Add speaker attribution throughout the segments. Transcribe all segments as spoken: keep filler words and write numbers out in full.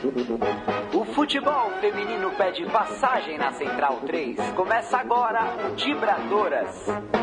Speaker 1: O futebol feminino pede passagem na Central três. Começa agora o Dibradoras.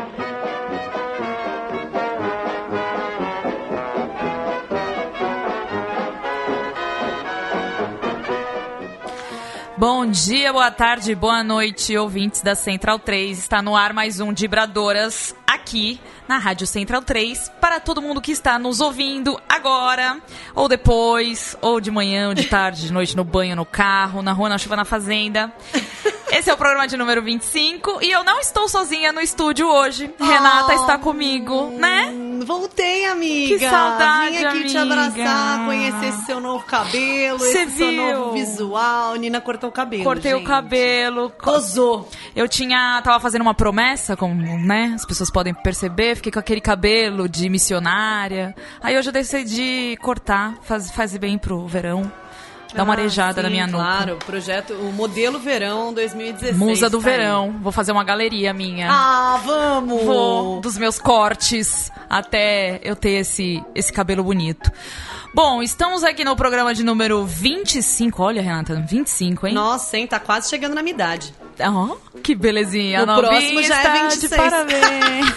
Speaker 2: Bom dia, boa tarde, boa noite, ouvintes da Central três. Está no ar mais um Dibradoras aqui na Rádio Central três, para todo mundo que está nos ouvindo agora, ou depois, ou de manhã, ou de tarde, de noite, no banho, no carro, na rua, na chuva, na fazenda. Esse é o programa de número vinte e cinco e eu não estou sozinha no estúdio hoje. Oh, Renata está comigo, né?
Speaker 3: Voltei, amiga.
Speaker 2: Que saudade,
Speaker 3: Vim aqui
Speaker 2: amiga.
Speaker 3: te abraçar, conhecer esse seu novo cabelo,
Speaker 2: Cê
Speaker 3: esse
Speaker 2: viu?
Speaker 3: seu novo visual. Nina cortou o cabelo,
Speaker 2: Cortei
Speaker 3: gente.
Speaker 2: o cabelo.
Speaker 3: Cozou.
Speaker 2: Eu tinha, tava fazendo uma promessa, como, né, as pessoas podem perceber, fiquei com aquele cabelo de missionária. Aí hoje eu decidi cortar, faz, faz bem pro verão. Dá uma arejada
Speaker 3: ah, sim,
Speaker 2: na minha nuca.
Speaker 3: Claro, projeto, o modelo verão dois mil e dezesseis.
Speaker 2: Musa do
Speaker 3: tá
Speaker 2: verão.
Speaker 3: Aí.
Speaker 2: Vou fazer uma galeria minha.
Speaker 3: Ah, vamos!
Speaker 2: Vou, dos meus cortes, até eu ter esse, esse cabelo bonito. Bom, estamos aqui no programa de número vinte e cinco. Olha, Renata, vinte e cinco, hein?
Speaker 3: Nossa, hein? Tá quase chegando na minha idade.
Speaker 2: Oh, que belezinha.
Speaker 3: O próximo já é vinte e seis.
Speaker 2: De parabéns.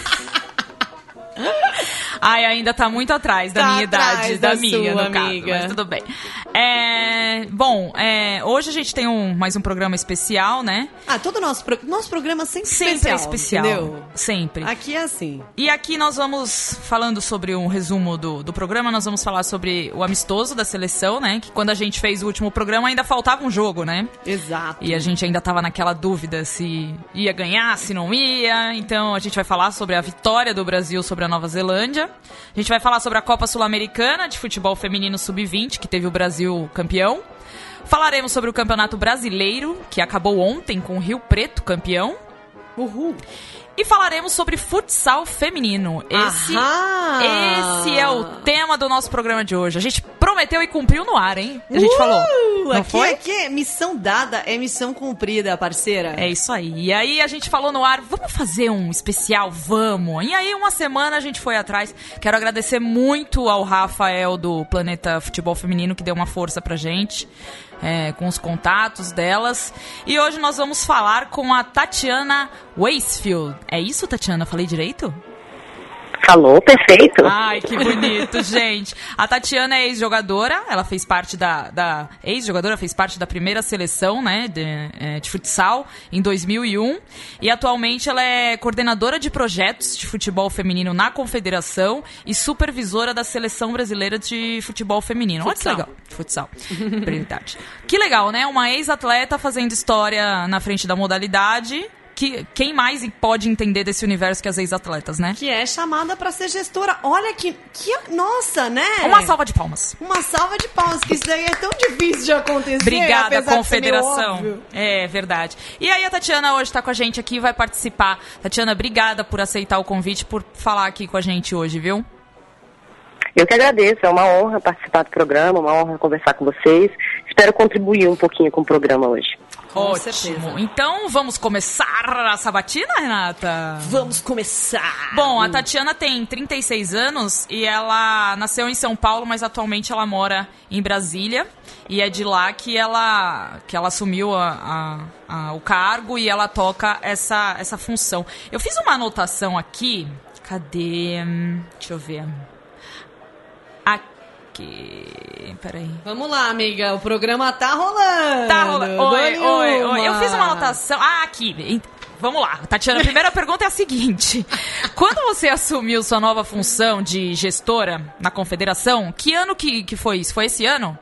Speaker 2: Ai, ainda tá muito atrás da
Speaker 3: tá
Speaker 2: minha idade, da,
Speaker 3: da
Speaker 2: minha,
Speaker 3: sua,
Speaker 2: no caso,
Speaker 3: amiga.
Speaker 2: mas tudo bem. É, bom, é, hoje a gente tem um, mais um programa especial, né?
Speaker 3: Ah, todo nosso, pro, nosso programa sempre,
Speaker 2: sempre
Speaker 3: especial,
Speaker 2: é especial,
Speaker 3: entendeu?
Speaker 2: Sempre.
Speaker 3: Aqui é assim.
Speaker 2: E aqui nós vamos, falando sobre um resumo do, do programa, nós vamos falar sobre o amistoso da seleção, né? Que quando a gente fez o último programa ainda faltava um jogo, né?
Speaker 3: Exato.
Speaker 2: E a gente ainda tava naquela dúvida se ia ganhar, se não ia. Então a gente vai falar sobre a vitória do Brasil sobre a Nova Zelândia. A gente vai falar sobre a Copa Sul-Americana de Futebol Feminino sub vinte, que teve o Brasil campeão. Falaremos sobre o Campeonato Brasileiro, que acabou ontem com o Rio Preto campeão.
Speaker 3: Uhul.
Speaker 2: E falaremos sobre futsal feminino. Esse, esse é o tema do nosso programa de hoje. A gente prometeu e cumpriu no ar, hein? A gente uh, falou. Não
Speaker 3: aqui,
Speaker 2: foi?
Speaker 3: Aqui é missão dada, é missão cumprida, parceira.
Speaker 2: É isso aí. E aí a gente falou no ar, vamos fazer um especial? Vamos. E aí uma semana a gente foi atrás. Quero agradecer muito ao Rafael do Planeta Futebol Feminino, que deu uma força pra gente. É, com os contatos delas. E hoje nós vamos falar com a Tatiana Weisfield. É isso, Tatiana? Falei direito?
Speaker 4: Falou, perfeito.
Speaker 2: Ai, que bonito, gente. A Tatiana é ex-jogadora, ela fez parte da... da ex-jogadora, fez parte da primeira seleção, né, de, é, de futsal, em dois mil e um. E atualmente ela é coordenadora de projetos de futebol feminino na Confederação e supervisora da Seleção Brasileira de Futebol Feminino.
Speaker 3: Futsal.
Speaker 2: Olha que legal. Futsal. Verdade. Que legal, né? Uma ex-atleta fazendo história na frente da modalidade. Que, quem mais pode entender desse universo que as ex-atletas, né?
Speaker 3: Que é chamada pra ser gestora. Olha que, que... Nossa, né?
Speaker 2: Uma salva de palmas.
Speaker 3: Uma salva de palmas, que isso daí é tão difícil de acontecer.
Speaker 2: Obrigada,
Speaker 3: apesar
Speaker 2: Confederação.
Speaker 3: de ser meio óbvio.
Speaker 2: É verdade. E aí a Tatiana hoje tá com a gente aqui e vai participar. Tatiana, obrigada por aceitar o convite, por falar aqui com a gente hoje, viu?
Speaker 4: Eu que agradeço, é uma honra participar do programa, uma honra conversar com vocês. Espero contribuir um pouquinho com o programa hoje.
Speaker 3: Com
Speaker 2: Ótimo.
Speaker 3: certeza.
Speaker 2: Então, vamos começar a sabatina, Renata?
Speaker 3: Vamos começar.
Speaker 2: Bom, a Tatiana tem trinta e seis anos e ela nasceu em São Paulo, mas atualmente ela mora em Brasília. E é de lá que ela, que ela assumiu a, a, a, o cargo e ela toca essa, essa função. Eu fiz uma anotação aqui. Cadê? Deixa eu ver. Aqui. Peraí.
Speaker 3: Vamos lá, amiga. O programa tá rolando.
Speaker 2: Tá rolando. Oi, oi, oi. Eu fiz uma
Speaker 3: nota.
Speaker 2: anotação. Ah, aqui. Vamos lá, Tatiana. A primeira pergunta é a seguinte. Quando você assumiu sua nova função de gestora na Confederação, que ano que, que foi isso? Foi esse ano?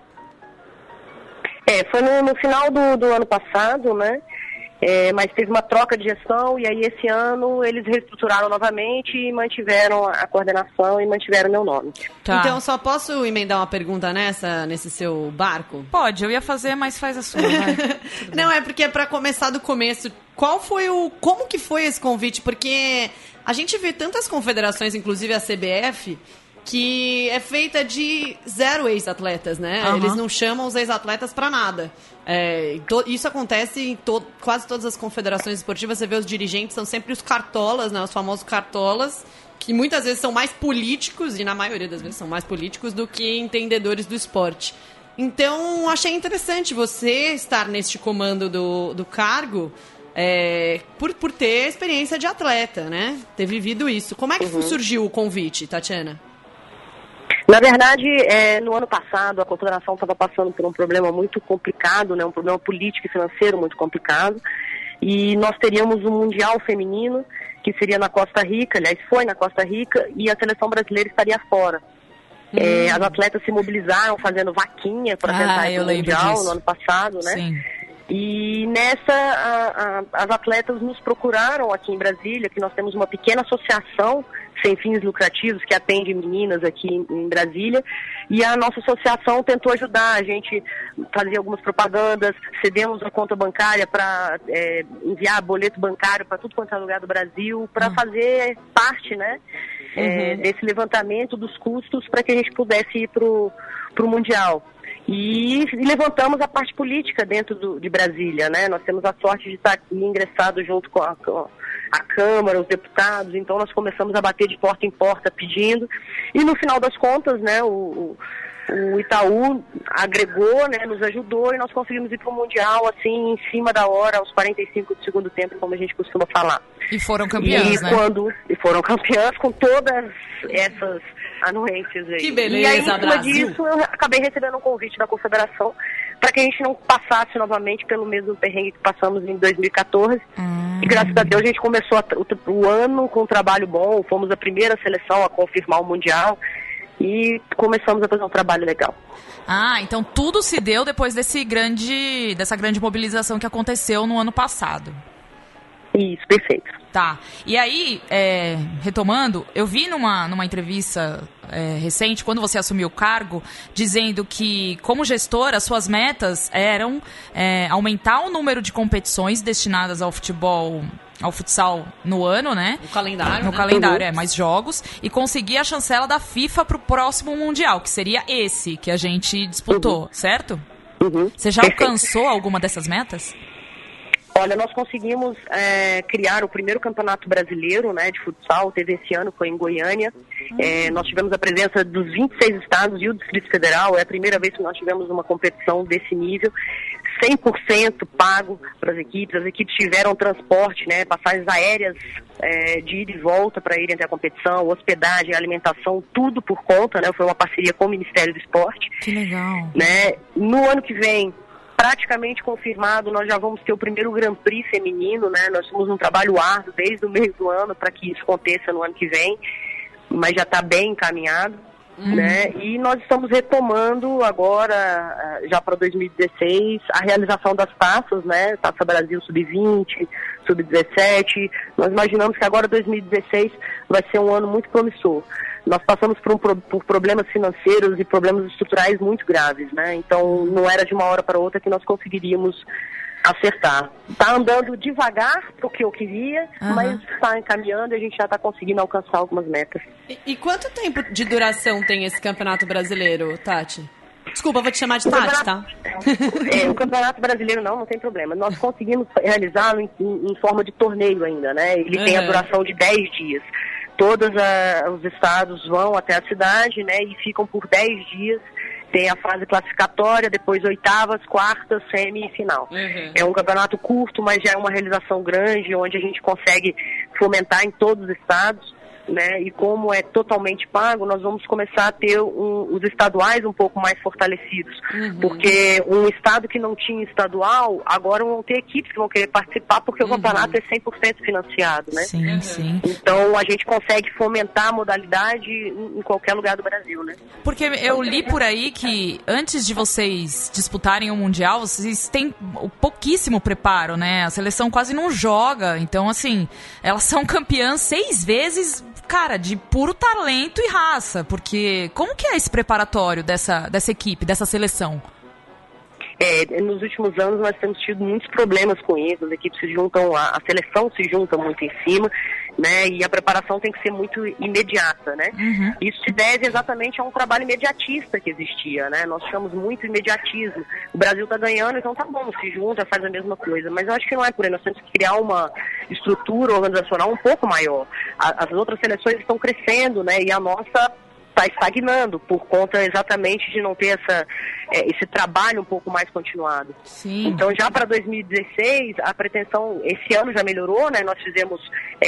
Speaker 4: É, foi no, no final do, do ano passado, né? É, mas teve uma troca de gestão e aí esse ano eles reestruturaram novamente e mantiveram a coordenação e mantiveram meu nome.
Speaker 2: Tá.
Speaker 3: Então, só posso emendar uma pergunta nessa, nesse seu barco?
Speaker 2: Pode, eu ia fazer, mas faz a sua, vai.
Speaker 3: Não, é porque é pra começar do começo. Qual foi o... Como que foi esse convite? Porque a gente vê tantas confederações, inclusive a C B F, que é feita de zero ex-atletas, né?
Speaker 2: Uhum.
Speaker 3: Eles não chamam os ex-atletas pra nada. É, to, isso acontece em to, quase todas as confederações esportivas. Você vê os dirigentes, são sempre os cartolas, né? Os famosos cartolas, que muitas vezes são mais políticos, e na maioria das vezes são mais políticos do que entendedores do esporte. Então, achei interessante você estar neste comando do, do cargo, é, por, por ter experiência de atleta, né? Ter vivido isso. Como é que uhum. surgiu o convite, Tatiana?
Speaker 4: Na verdade, é, no ano passado, a Confederação estava passando por um problema muito complicado, né, um problema político e financeiro muito complicado, e nós teríamos um Mundial Feminino, que seria na Costa Rica, aliás, foi na Costa Rica, e a seleção brasileira estaria fora. Hum. É, as atletas se mobilizaram fazendo vaquinha para tentar ah, ir pro Mundial disso. No ano passado, né?
Speaker 2: Sim.
Speaker 4: E nessa, a, a, as atletas nos procuraram aqui em Brasília, que nós temos uma pequena associação sem fins lucrativos que atende meninas aqui em, em Brasília, e a nossa associação tentou ajudar, a gente fazia algumas propagandas, cedemos a conta bancária para é, enviar boleto bancário para tudo quanto é lugar do Brasil, para uhum. fazer parte, né, uhum. é, desse levantamento dos custos para que a gente pudesse ir para o Mundial. E, e levantamos a parte política dentro do, de Brasília, né? Nós temos a sorte de estar aqui ingressado junto com a, com a Câmara, os deputados, então nós começamos a bater de porta em porta pedindo, e no final das contas, né, o, o Itaú agregou, né, nos ajudou, e nós conseguimos ir para o Mundial, assim, em cima da hora, aos quarenta e cinco do segundo tempo, como a gente costuma falar.
Speaker 2: E foram campeãs,
Speaker 4: e
Speaker 2: né?
Speaker 4: Quando, e foram campeãs com todas essas anuências aí.
Speaker 3: Que beleza,
Speaker 4: e aí, em cima
Speaker 3: Brasil.
Speaker 4: disso, eu acabei recebendo um convite da Confederação para que a gente não passasse novamente pelo mesmo perrengue que passamos em dois mil e quatorze. Hum. E graças a Deus a gente começou a, o, o ano com um trabalho bom, fomos a primeira seleção a confirmar o Mundial e começamos a fazer um trabalho legal.
Speaker 2: Ah, então tudo se deu depois desse grande, dessa grande mobilização que aconteceu no ano passado.
Speaker 4: Isso, perfeito.
Speaker 2: Tá. E aí, é, retomando, eu vi numa, numa entrevista é, recente, quando você assumiu o cargo, dizendo que, como gestora, suas metas eram é, aumentar o número de competições destinadas ao futebol, ao futsal no ano, né?
Speaker 3: No calendário,
Speaker 2: No
Speaker 3: né?
Speaker 2: calendário, é, mais jogos, e conseguir a chancela da FIFA para o próximo Mundial, que seria esse que a gente disputou, uhum. certo?
Speaker 4: Uhum.
Speaker 2: Você já
Speaker 4: perfeito.
Speaker 2: Alcançou alguma dessas metas?
Speaker 4: Olha, nós conseguimos é, criar o primeiro campeonato brasileiro, né, de futsal, teve esse ano, foi em Goiânia. É, nós tivemos a presença dos vinte e seis estados e o Distrito Federal, é a primeira vez que nós tivemos uma competição desse nível, cem por cento pago para as equipes, as equipes tiveram transporte, né, passagens aéreas é, de ida e volta para irem até a competição, hospedagem, alimentação, tudo por conta, né, foi uma parceria com o Ministério do Esporte.
Speaker 2: Que legal.
Speaker 4: Né, no ano que vem, praticamente confirmado, nós já vamos ter o primeiro Grand Prix feminino, né? Nós temos um trabalho árduo desde o meio do ano para que isso aconteça no ano que vem, mas já está bem encaminhado, uhum. né? E nós estamos retomando agora, já para dois mil e dezesseis, a realização das taças, né? Taça Brasil sub vinte, sub dezessete. Nós imaginamos que agora dois mil e dezesseis vai ser um ano muito promissor. Nós passamos por, um, por problemas financeiros e problemas estruturais muito graves, né? Então, não era de uma hora para outra que nós conseguiríamos acertar. Está andando devagar para o que eu queria, uhum. mas está encaminhando e a gente já está conseguindo alcançar algumas metas.
Speaker 3: E, e quanto tempo de duração tem esse Campeonato Brasileiro, Tati? Desculpa, vou te chamar de Tati, tá?
Speaker 4: É, o Campeonato Brasileiro não, não tem problema. Nós conseguimos realizá-lo em, em, em forma de torneio ainda, né? Ele uhum. tem a duração de dez dias. Todos a, os estados vão até a cidade, né, e ficam por dez dias. Tem a fase classificatória, depois oitavas, quartas, semi e final. Uhum. É um campeonato curto, mas já é uma realização grande, onde a gente consegue fomentar em todos os estados. Né? E como é totalmente pago, nós vamos começar a ter um, os estaduais um pouco mais fortalecidos. Uhum. Porque um estado que não tinha estadual, agora vão ter equipes que vão querer participar, porque uhum. o campeonato é cem por cento financiado, né?
Speaker 2: Sim, uhum. sim.
Speaker 4: Então a gente consegue fomentar a modalidade em, em qualquer lugar do Brasil, né?
Speaker 2: Porque eu li por aí que antes de vocês disputarem o Mundial, vocês têm pouquíssimo preparo, né? A seleção quase não joga, então assim, elas são campeãs seis vezes, cara, de puro talento e raça, porque como que é esse preparatório dessa, dessa equipe, dessa seleção?
Speaker 4: É, nos últimos anos nós temos tido muitos problemas com isso, as equipes se juntam, a, a seleção se junta muito em cima, né, e a preparação tem que ser muito imediata, né. Uhum. Isso se deve exatamente a um trabalho imediatista que existia, né, nós chamamos muito imediatismo. O Brasil está ganhando, então tá bom, se junta, faz a mesma coisa, mas eu acho que não é por aí, nós temos que criar uma estrutura organizacional um pouco maior. A, as outras seleções estão crescendo, né, e a nossa está estagnando por conta exatamente de não ter essa, é, esse trabalho um pouco mais continuado.
Speaker 2: Sim.
Speaker 4: Então, já para dois mil e dezesseis, a pretensão, esse ano já melhorou, né? Nós fizemos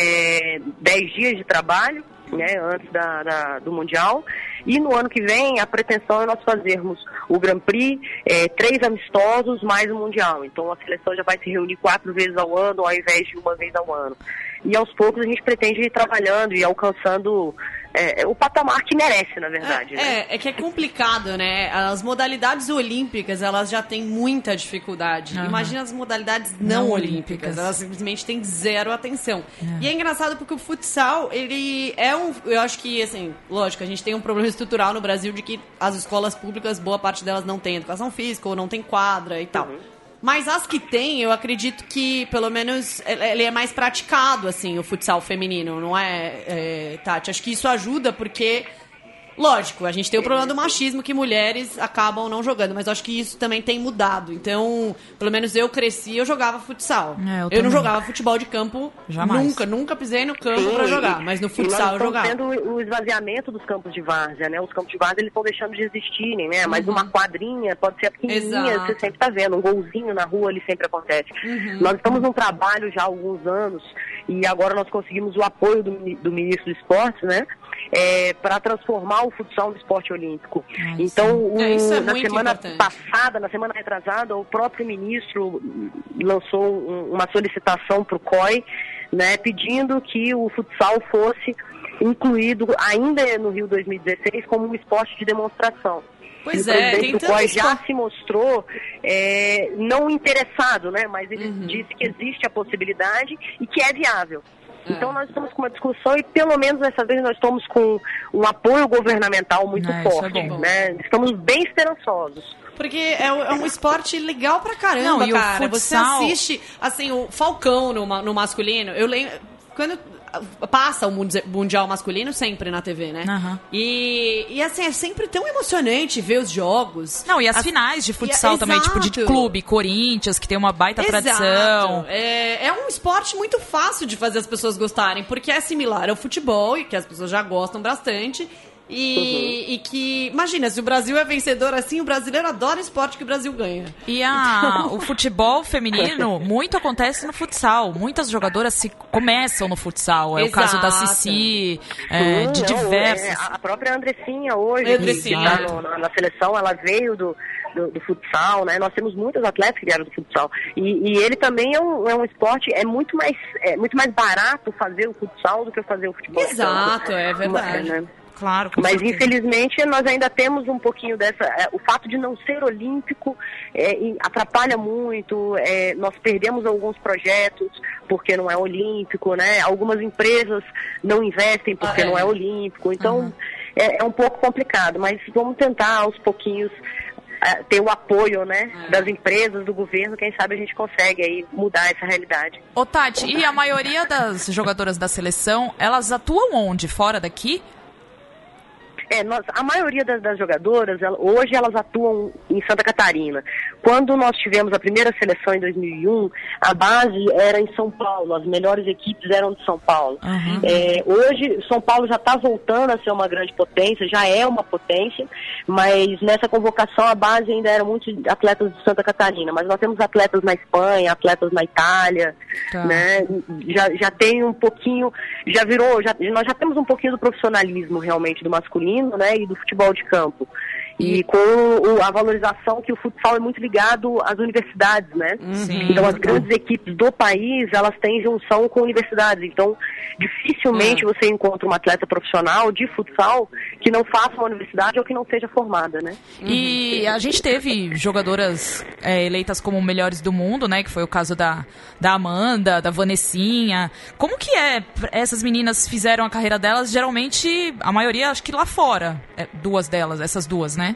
Speaker 4: é, dez dias de trabalho, né, antes da, da, do Mundial. E no ano que vem, a pretensão é nós fazermos o Grand Prix, é, três amistosos mais o Mundial. Então, a seleção já vai se reunir quatro vezes ao ano, ao invés de uma vez ao ano. E aos poucos a gente pretende ir trabalhando e alcançando é, o patamar que merece, na verdade.
Speaker 3: É,
Speaker 4: né?
Speaker 3: é, é que é complicado, né? As modalidades olímpicas, elas já têm muita dificuldade.
Speaker 2: Uhum.
Speaker 3: Imagina as modalidades não,
Speaker 2: Não
Speaker 3: olímpicas.
Speaker 2: olímpicas.
Speaker 3: Elas simplesmente têm zero atenção.
Speaker 2: É.
Speaker 3: E é engraçado porque o futsal, ele é um... Eu acho que, assim, lógico, a gente tem um problema estrutural no Brasil de que as escolas públicas, boa parte delas não tem educação física ou não tem quadra e tal.
Speaker 4: Uhum.
Speaker 3: Mas as que tem, eu acredito que, pelo menos, ele é mais praticado, assim, o futsal feminino, não é, é Tati? Acho que isso ajuda porque, lógico, a gente tem o problema do machismo que mulheres acabam não jogando, mas eu acho que isso também tem mudado. Então, pelo menos eu cresci, eu jogava futsal.
Speaker 2: É, eu
Speaker 3: eu
Speaker 2: também.
Speaker 3: não jogava futebol de campo
Speaker 2: Jamais.
Speaker 3: nunca, nunca pisei no campo
Speaker 4: Sim,
Speaker 3: pra jogar, mas no
Speaker 4: e
Speaker 3: futsal eu
Speaker 4: nós
Speaker 3: jogava.
Speaker 4: estamos tendo o esvaziamento dos campos de várzea, né? Os campos de várzea, eles estão deixando de existirem, né? Mas
Speaker 3: Uhum.
Speaker 4: uma quadrinha pode ser pequenininha,
Speaker 3: Exato.
Speaker 4: você sempre tá vendo. Um golzinho na rua, ele sempre acontece.
Speaker 3: Uhum.
Speaker 4: Nós estamos num trabalho já há alguns anos e agora nós conseguimos o apoio do, do ministro do Esporte, né? É, para transformar o futsal no esporte olímpico.
Speaker 2: Ai,
Speaker 4: então, o,
Speaker 3: É, isso é
Speaker 4: na
Speaker 3: muito
Speaker 4: semana
Speaker 3: importante.
Speaker 4: passada, na semana retrasada, o próprio ministro lançou um, uma solicitação para o C O I, né, pedindo que o futsal fosse incluído ainda no Rio dois mil e dezesseis como um esporte de demonstração.
Speaker 3: Pois
Speaker 4: E o
Speaker 3: é,
Speaker 4: presidente
Speaker 3: tem
Speaker 4: do C O I
Speaker 3: tantos
Speaker 4: já
Speaker 3: esportes.
Speaker 4: se mostrou é, não interessado, né? Mas ele
Speaker 3: Uhum.
Speaker 4: disse que existe a possibilidade e que é viável.
Speaker 3: É.
Speaker 4: Então nós estamos com uma discussão e pelo menos dessa vez nós estamos com um apoio governamental muito
Speaker 2: É, isso é
Speaker 4: forte,
Speaker 2: bom.
Speaker 4: né? Estamos bem esperançosos.
Speaker 3: Porque é, é um esporte legal pra caramba,
Speaker 2: Não, e o
Speaker 3: cara.
Speaker 2: futsal-
Speaker 3: Você assiste, assim, o Falcão no, ma- no masculino, eu lembro... Quando passa o mundi- Mundial masculino sempre na T V, né?
Speaker 2: Aham.
Speaker 3: E, e, assim, é sempre tão emocionante ver os jogos.
Speaker 2: Não, e as
Speaker 3: As-
Speaker 2: finais de
Speaker 3: e-
Speaker 2: futsal também, tipo de
Speaker 3: exato.
Speaker 2: clube, Corinthians, que tem uma baita
Speaker 3: Exato.
Speaker 2: tradição.
Speaker 3: É, é um esporte muito fácil de fazer as pessoas gostarem, porque é similar ao futebol, e que as pessoas já gostam bastante. E,
Speaker 4: Uhum.
Speaker 3: e que, imagina, se o Brasil é vencedor assim, o brasileiro adora esporte que o Brasil ganha.
Speaker 2: E a, o futebol feminino, muito acontece no futsal. Muitas jogadoras se começam no futsal. É o caso da
Speaker 3: Exato.
Speaker 2: Cici, é,
Speaker 4: Sim,
Speaker 2: de
Speaker 4: não,
Speaker 2: diversos.
Speaker 4: é, a própria Andressinha hoje,
Speaker 3: Andressinha.
Speaker 4: que está no- na, na seleção, ela veio do, do, do futsal, né? Nós temos muitos atletas que vieram do futsal. E, e ele também é um, é um esporte, é muito, mais, é muito mais barato fazer o futsal do que fazer o futebol. de
Speaker 3: Exato,
Speaker 4: campo.
Speaker 3: é verdade.
Speaker 4: Né?
Speaker 2: Claro, com
Speaker 4: Mas
Speaker 2: certeza.
Speaker 4: infelizmente nós ainda temos um pouquinho dessa. É, o fato de não ser olímpico é, e atrapalha muito. É, nós perdemos alguns projetos porque não é olímpico, né? Algumas empresas não investem porque
Speaker 3: Ah, é.
Speaker 4: não é olímpico. Então
Speaker 2: Uhum.
Speaker 4: é, é um pouco complicado. Mas vamos tentar aos pouquinhos é, ter o apoio, né,
Speaker 3: É.
Speaker 4: das empresas, do governo. Quem sabe a gente consegue aí mudar essa realidade.
Speaker 2: Ô, Tati, e a maioria das jogadoras da seleção, elas atuam onde? Fora daqui?
Speaker 4: É, nós, a maioria das, das jogadoras, ela- hoje elas atuam em Santa Catarina. Quando nós tivemos a primeira seleção em dois mil e um, a base era em São Paulo, as melhores equipes eram de São Paulo.
Speaker 2: Uhum.
Speaker 4: É, hoje, São Paulo já está voltando a ser uma grande potência, já é uma potência, mas nessa convocação a base ainda era muitos atletas de Santa Catarina. Mas nós temos atletas na Espanha, atletas na Itália,
Speaker 2: Tá.
Speaker 4: né? Já, já tem um pouquinho, já virou, já, nós já temos um pouquinho do profissionalismo realmente do masculino, né, e do futebol de campo. E com o- a valorização que o futsal é muito ligado às universidades, né?
Speaker 2: Sim.
Speaker 4: Então as grandes equipes do país, elas têm junção com universidades. Então, dificilmente
Speaker 3: É.
Speaker 4: você encontra uma atleta profissional de futsal que não faça uma universidade ou que não seja formada, né?
Speaker 2: E a gente teve jogadoras é, eleitas como melhores do mundo, né? Que foi o caso da, da Amanda, da Vanessinha. Como que é? Essas meninas fizeram a carreira delas, geralmente, a maioria, acho que lá fora. É, duas delas, essas duas, né?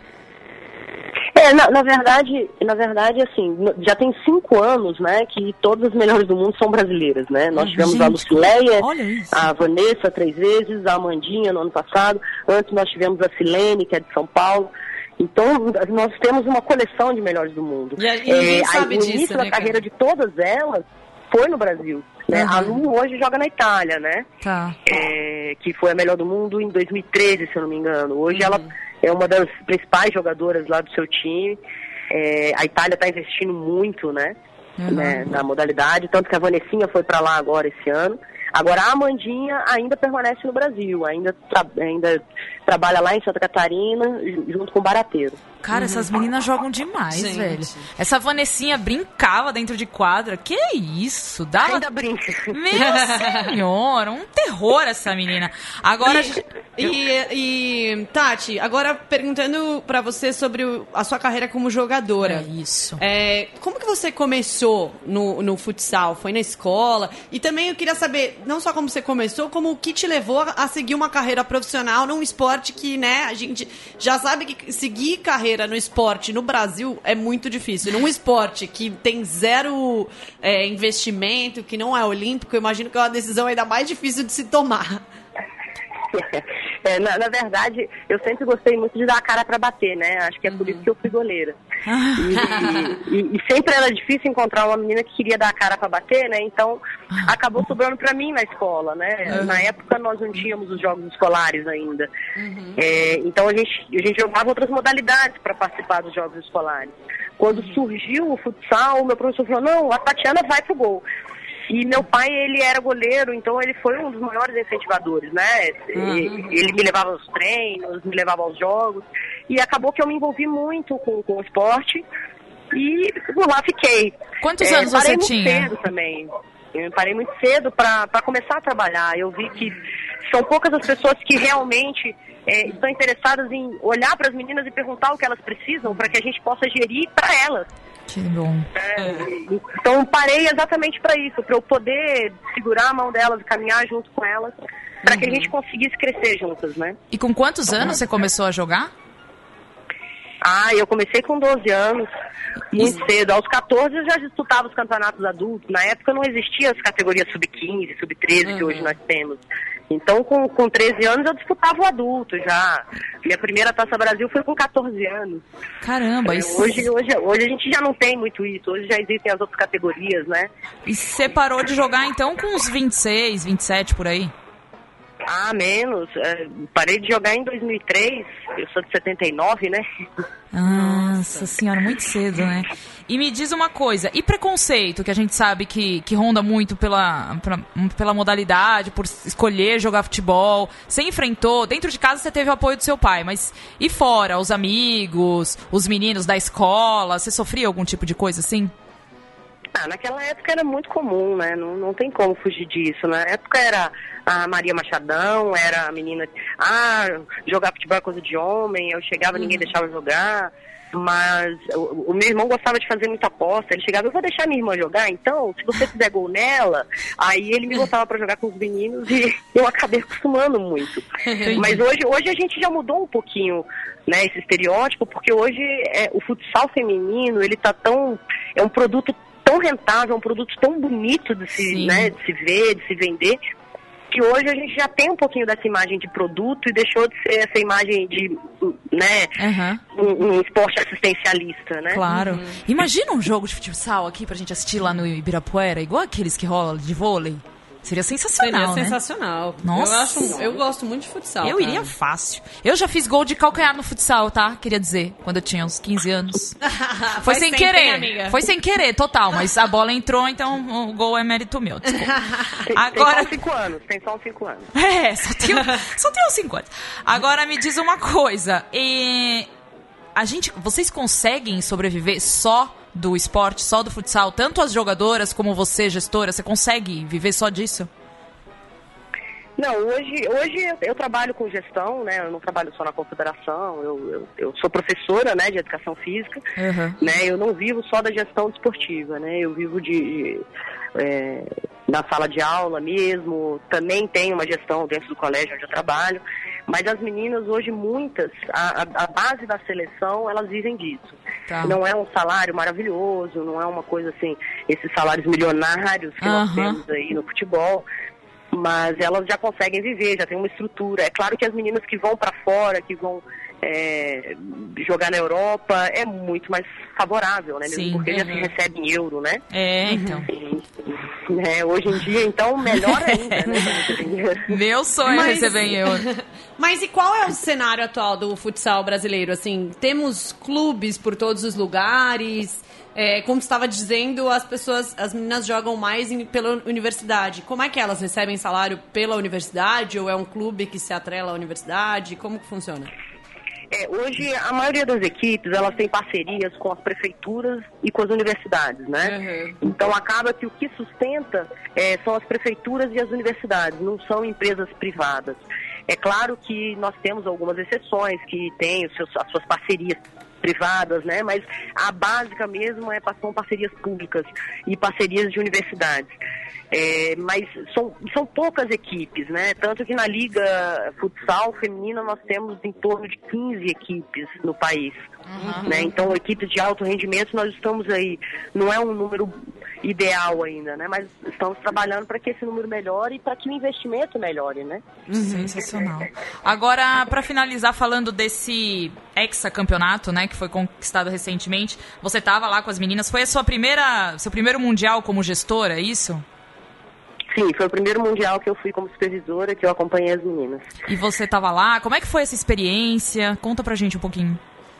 Speaker 4: É, na, na verdade, na verdade, assim, no- já tem cinco anos, né, que todas as melhores do mundo são brasileiras, né? Nós tivemos a
Speaker 2: Gente,
Speaker 4: Lucileia,
Speaker 2: olha isso.
Speaker 4: a Vanessa três vezes, a Amandinha no ano passado, antes nós tivemos a Silene, que é de São Paulo. Então, nós temos uma coleção de melhores do mundo.
Speaker 3: E a- e ninguém
Speaker 4: a-
Speaker 3: sabe
Speaker 4: o
Speaker 3: disso,
Speaker 4: início
Speaker 3: né,
Speaker 4: da carreira
Speaker 3: cara?
Speaker 4: de todas elas foi no Brasil. Né?
Speaker 2: Uhum.
Speaker 4: A Lu hoje joga na Itália, né?
Speaker 2: Tá.
Speaker 4: É, que foi a melhor do mundo em dois mil e treze, se eu não me engano. Hoje
Speaker 3: Uhum.
Speaker 4: ela é uma das principais jogadoras lá do seu time. É, a Itália está investindo muito, né, uhum. né, na modalidade, tanto que a Vanessinha foi para lá agora esse ano. Agora a Amandinha ainda permanece no Brasil, ainda, tra- ainda trabalha lá em Santa Catarina, junto com o Barateiro.
Speaker 2: Cara, uhum. essas meninas jogam demais, Gente. velho. Essa Vanessinha brincava dentro de quadra. Que isso? Dava...
Speaker 4: Ainda brinca.
Speaker 2: Meu senhor, um terror essa menina. Agora...
Speaker 3: E, e, e Tati, agora perguntando pra você sobre o, a sua carreira como jogadora.
Speaker 2: É isso.
Speaker 3: É, como que você começou no, no futsal? Foi na escola? E também eu queria saber, não só como você começou, como o que te levou a, a seguir uma carreira profissional num esporte que, né, a gente já sabe que seguir carreira no esporte no Brasil é muito difícil. Num esporte que tem zero é, investimento, que não é olímpico, eu imagino que é uma decisão ainda mais difícil de se tomar.
Speaker 4: É, na, na verdade, eu sempre gostei muito de dar a cara para bater, né? Acho que é por isso que eu fui goleira. E, e, e sempre era difícil encontrar uma menina que queria dar a cara para bater, né? Então, acabou sobrando para mim na escola, né? Na época, nós não tínhamos os jogos escolares ainda. Uhum. É, então, a gente, a gente jogava outras modalidades para participar dos jogos escolares. Quando surgiu o futsal, o meu professor falou, não, a Tatiana vai pro gol. E meu pai, ele era goleiro, então ele foi um dos maiores incentivadores, né? Uhum. Ele me levava aos treinos, me levava aos jogos. E acabou que eu me envolvi muito com, com o esporte e por lá fiquei.
Speaker 2: Quantos
Speaker 4: é,
Speaker 2: anos você tinha?
Speaker 4: Parei muito cedo também. Eu parei muito cedo para começar a trabalhar. Eu vi que são poucas as pessoas que realmente é, estão interessadas em olhar para as meninas e perguntar o que elas precisam para que a gente possa gerir para elas.
Speaker 2: Que bom.
Speaker 4: É, então parei exatamente para isso, para eu poder segurar a mão delas e caminhar junto com elas, para uhum. que a gente conseguisse crescer juntas, né?
Speaker 2: E com quantos anos você começou a jogar?
Speaker 4: Ah, eu comecei com doze anos, muito Isso. cedo. Aos catorze eu já disputava os campeonatos adultos. Na época não existiam as categorias sub quinze, sub treze uhum. que hoje nós temos. Então, com, com treze anos, eu disputava o adulto já. Minha primeira Taça Brasil foi com catorze anos.
Speaker 2: Caramba, isso...
Speaker 4: Hoje, hoje, hoje a gente já não tem muito isso. Hoje já existem as outras categorias, né?
Speaker 2: E você parou de jogar, então, com uns vinte e seis, vinte e sete, por aí?
Speaker 4: Ah, menos. É, parei de jogar em dois mil e três. Eu sou de setenta e nove, né?
Speaker 2: Nossa senhora, muito cedo, né? E me diz uma coisa, e preconceito, que a gente sabe que, que ronda muito pela, pra, pela modalidade, por escolher jogar futebol. Você enfrentou, dentro de casa você teve o apoio do seu pai, mas e fora, os amigos, os meninos da escola, você sofria algum tipo de coisa assim?
Speaker 4: Ah, naquela época era muito comum, né? Não, não tem como fugir disso. Na época era a Maria Machadão, era a menina... Ah, jogar futebol é coisa de homem. Eu chegava, uhum. ninguém deixava jogar. Mas o, o meu irmão gostava de fazer muita aposta. Ele chegava, eu vou deixar minha irmã jogar, então, se você fizer gol nela... Aí ele me botava pra jogar com os meninos e eu acabei acostumando muito. Mas hoje, hoje a gente já mudou um pouquinho, né, esse estereótipo, porque hoje é, o futsal feminino, ele tá tão... É um produto tão rentável, um produto tão bonito de se, né, de se ver, de se vender, que hoje a gente já tem um pouquinho dessa imagem de produto e deixou de ser essa imagem de, né, uhum. um, um esporte assistencialista, né?
Speaker 2: Claro. Uhum. Imagina um jogo de futsal aqui pra gente assistir lá no Ibirapuera, igual aqueles que rolam de vôlei. Seria sensacional,
Speaker 3: Seria
Speaker 2: né?
Speaker 3: sensacional.
Speaker 2: Nossa.
Speaker 3: Eu, acho, eu gosto muito de futsal.
Speaker 2: Eu cara. iria fácil. Eu já fiz gol de calcanhar no futsal, tá? Queria dizer, quando eu tinha uns quinze anos. Foi sem querer. Tem, amiga. Foi sem querer, total. Mas a bola entrou, então o gol é mérito meu. Desculpa.
Speaker 4: Tem, Agora... tem só uns cinco anos. Tem só uns cinco anos.
Speaker 2: É, só tem, só tem uns cinco anos. Agora me diz uma coisa. E... A gente, vocês conseguem sobreviver só do esporte, só do futsal? Tanto as jogadoras como você, gestora, você consegue viver só disso?
Speaker 4: Não, hoje, hoje eu, eu trabalho com gestão, né? Eu não trabalho só na confederação, eu, eu, eu sou professora, né, de educação física, uhum. né? Eu não vivo só da gestão desportiva, né? Eu vivo de... É, na sala de aula mesmo, também tenho uma gestão dentro do colégio onde eu trabalho, mas as meninas hoje, muitas, a, a base da seleção, elas vivem disso. Tá. Não é um salário maravilhoso, não é uma coisa assim, esses salários milionários que uhum. nós temos aí no futebol, mas elas já conseguem viver, já tem uma estrutura. É claro que as meninas que vão para fora, que vão é, jogar na Europa é muito mais favorável, né? Mesmo
Speaker 2: Sim,
Speaker 4: porque
Speaker 2: uhum.
Speaker 4: já se recebe em euro, né?
Speaker 2: É, então.
Speaker 4: E, né, hoje em dia, então, melhor ainda, né?
Speaker 2: Meu sonho
Speaker 3: Mas...
Speaker 2: é receber em euro.
Speaker 3: Mas e qual é o cenário atual do futsal brasileiro? Assim, temos clubes por todos os lugares... É, como você estava dizendo, as pessoas, as meninas jogam mais em, pela universidade. Como é que elas recebem salário pela universidade? Ou é um clube que se atrela à universidade? Como que funciona?
Speaker 4: É, hoje, a maioria das equipes, elas têm parcerias com as prefeituras e com as universidades, né?
Speaker 3: Uhum.
Speaker 4: Então, acaba que o que sustenta é, são as prefeituras e as universidades, não são empresas privadas. É claro que nós temos algumas exceções que têm os seus, as suas parcerias privadas, né? Mas a básica mesmo é, são parcerias públicas e parcerias de universidades. É, mas são, são poucas equipes, né? Tanto que na Liga Futsal Feminina nós temos em torno de quinze equipes no país. Uhum. Né? Então, equipes de alto rendimento, nós estamos aí, não é um número ideal ainda, né? Mas estamos trabalhando para que esse número melhore e para que o investimento melhore, né?
Speaker 2: Uhum. Sensacional. Agora, para finalizar, falando desse hexacampeonato, né, que foi conquistado recentemente, você estava lá com as meninas, foi a sua primeira, seu primeiro mundial como gestora, é isso?
Speaker 4: Sim, foi o primeiro mundial que eu fui como supervisora, que eu acompanhei as meninas.
Speaker 2: E você estava lá, como é que foi essa experiência? Conta pra gente um pouquinho.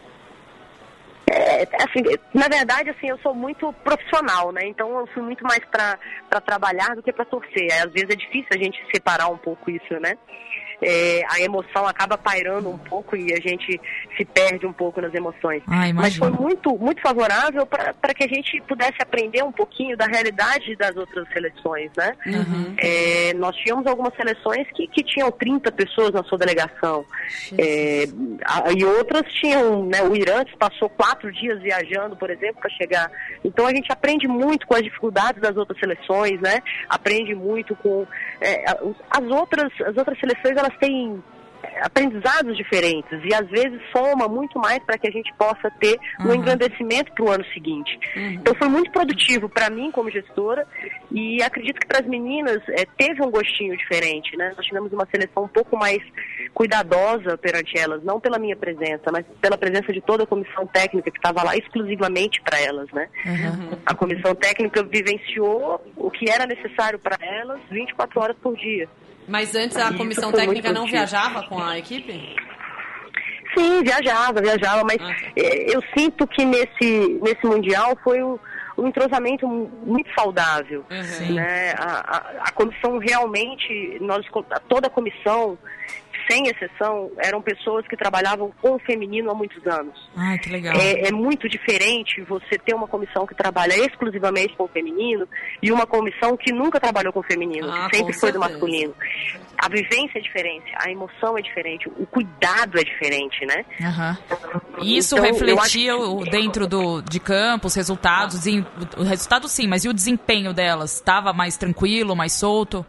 Speaker 4: É, assim, na verdade, assim, eu sou muito profissional, né? Então eu fui muito mais para trabalhar do que para torcer. Às vezes é difícil a gente separar um pouco isso, né? É, a emoção acaba pairando um pouco e a gente se perde um pouco nas emoções.
Speaker 2: Ah,
Speaker 4: mas foi muito, muito favorável para que a gente pudesse aprender um pouquinho da realidade das outras seleções, né?
Speaker 2: Uhum.
Speaker 4: É, nós tínhamos algumas seleções que, que tinham trinta pessoas na sua delegação. É, a, e outras tinham, né, o Irã passou quatro dias viajando, por exemplo, para chegar. Então a gente aprende muito com as dificuldades das outras seleções, né? Aprende muito com... É, as, outras, as outras seleções, elas têm aprendizados diferentes e às vezes soma muito mais para que a gente possa ter um uhum. engrandecimento para o ano seguinte. Uhum. Então foi muito produtivo para mim como gestora e acredito que para as meninas é, teve um gostinho diferente, né? Nós tivemos uma seleção um pouco mais cuidadosa perante elas, não pela minha presença, mas pela presença de toda a comissão técnica que estava lá exclusivamente para elas, né? Uhum. A comissão técnica vivenciou o que era necessário para elas vinte e quatro horas por dia.
Speaker 3: Mas antes a comissão técnica não viajava com a equipe?
Speaker 4: Sim, viajava, viajava, mas ah. eu sinto que nesse, nesse Mundial foi um, um entrosamento muito saudável. Uhum. Né? A, a, a comissão realmente, nós, toda a comissão, sem exceção, eram pessoas que trabalhavam com o feminino há muitos anos.
Speaker 2: Ah, que legal.
Speaker 4: É, é muito diferente você ter uma comissão que trabalha exclusivamente com o feminino e uma comissão que nunca trabalhou com o feminino,
Speaker 3: ah,
Speaker 4: que sempre
Speaker 3: foi
Speaker 4: certeza. do masculino. A vivência é diferente, a emoção é diferente, o cuidado é diferente, né?
Speaker 2: Uhum. E isso
Speaker 4: então,
Speaker 2: refletia
Speaker 4: que...
Speaker 2: dentro do, de campo, os resultados, ah. o resultado sim, mas e o desempenho delas? Estava mais tranquilo, mais solto?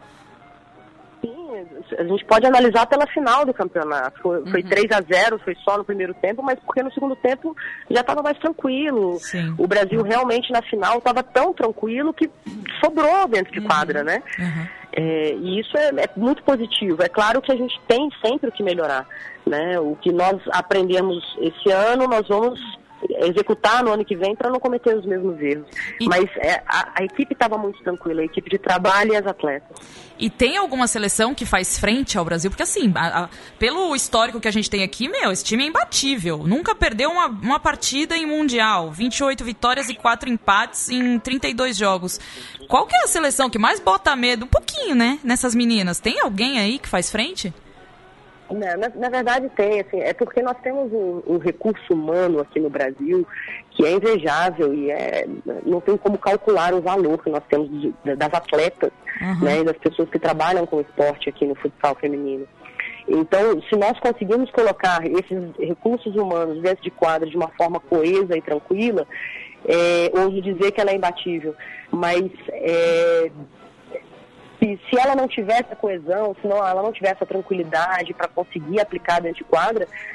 Speaker 4: A gente pode analisar pela final do campeonato. Foi, uhum. foi três a zero, foi só no primeiro tempo, mas porque no segundo tempo já estava mais tranquilo.
Speaker 2: Sim.
Speaker 4: O Brasil realmente na final estava tão tranquilo que sobrou dentro de
Speaker 2: uhum.
Speaker 4: quadra, né?
Speaker 2: Uhum.
Speaker 4: É, e isso é, é muito positivo. É claro que a gente tem sempre o que melhorar, né? O que nós aprendemos esse ano, nós vamos executar no ano que vem para não cometer os mesmos erros. E... Mas é, a, a equipe estava muito tranquila, a equipe de trabalho e as atletas.
Speaker 2: E tem alguma seleção que faz frente ao Brasil? Porque assim, a, a, pelo histórico que a gente tem aqui, meu, esse time é imbatível. Nunca perdeu uma, uma partida em Mundial. vinte e oito vitórias e quatro empates em trinta e dois jogos. Qual que é a seleção que mais bota medo? Um pouquinho, né? Nessas meninas. Tem alguém aí que faz frente?
Speaker 4: Não, na, na verdade tem, assim, é porque nós temos um, um recurso humano aqui no Brasil que é invejável e é, não tem como calcular o valor que nós temos de, das atletas, uhum. né, e das pessoas que trabalham com o esporte aqui no futsal feminino. Então, se nós conseguirmos colocar esses recursos humanos dentro de quadra de uma forma coesa e tranquila, é, ouso dizer que ela é imbatível, mas... É, se ela não tivesse a coesão, se não, ela não tivesse a tranquilidade para conseguir aplicar dentro de quadra,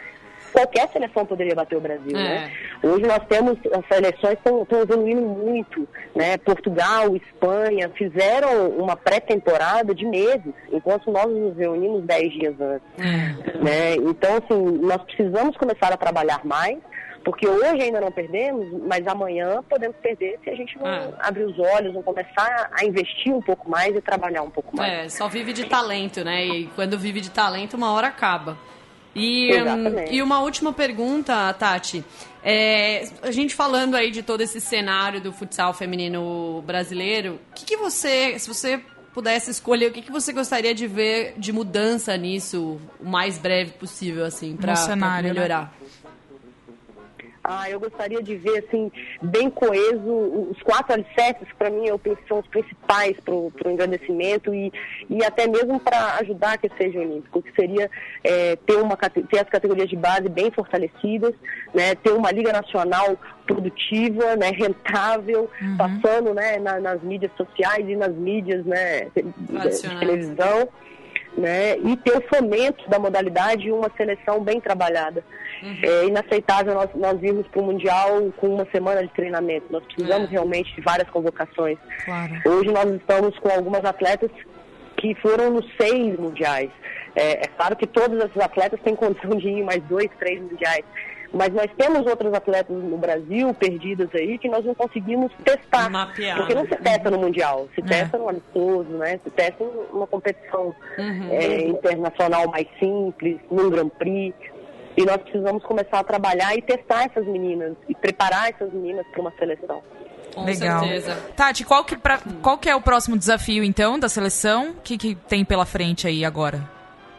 Speaker 4: qualquer seleção poderia bater o Brasil,
Speaker 3: é.
Speaker 4: né? Hoje nós temos, as seleções estão evoluindo muito, né? Portugal, Espanha, fizeram uma pré-temporada de meses, enquanto nós nos reunimos dez dias antes, é. né? Então, assim, nós precisamos começar a trabalhar mais, porque hoje ainda não perdemos, mas amanhã podemos perder se a gente não é. abrir os olhos, não começar a investir um pouco mais e trabalhar um pouco mais.
Speaker 3: É, só vive de talento, né? E quando vive de talento, uma hora acaba. E, e uma última pergunta, Tati. É, a gente falando aí de todo esse cenário do futsal feminino brasileiro, o que, que você, se você pudesse escolher, o que, que você gostaria de ver de mudança nisso o mais breve possível, assim, para melhorar? Né?
Speaker 4: Ah, eu gostaria de ver, assim, bem coeso, os quatro alicerces, que para mim eu penso são os principais para o engrandecimento e, e até mesmo para ajudar a que seja olímpico, que seria é, ter, uma, ter as categorias de base bem fortalecidas, né, ter uma liga nacional produtiva, né, rentável, uhum. passando, né, na, nas mídias sociais e nas mídias, né, de televisão, né, e ter o fomento da modalidade e uma seleção bem trabalhada. Uhum. É inaceitável nós, nós irmos para o Mundial com uma semana de treinamento. Nós precisamos é. realmente de várias convocações. Claro. Hoje nós estamos com algumas atletas que foram nos seis mundiais. É, é claro que todos esses atletas têm condição de ir em mais dois, três mundiais. Mas nós temos outros atletas no Brasil, perdidas aí, que nós não conseguimos testar. Mapear. Porque não se testa no Mundial, se é. testa no amistoso, né? Se testa em uma competição uhum. é, internacional mais simples, num Grand Prix. E nós precisamos começar a trabalhar e testar essas meninas, e preparar essas meninas para uma seleção.
Speaker 2: Com Legal. certeza. Tati, qual que, pra, qual que é o próximo desafio, então, da seleção? O que, que tem pela frente aí agora?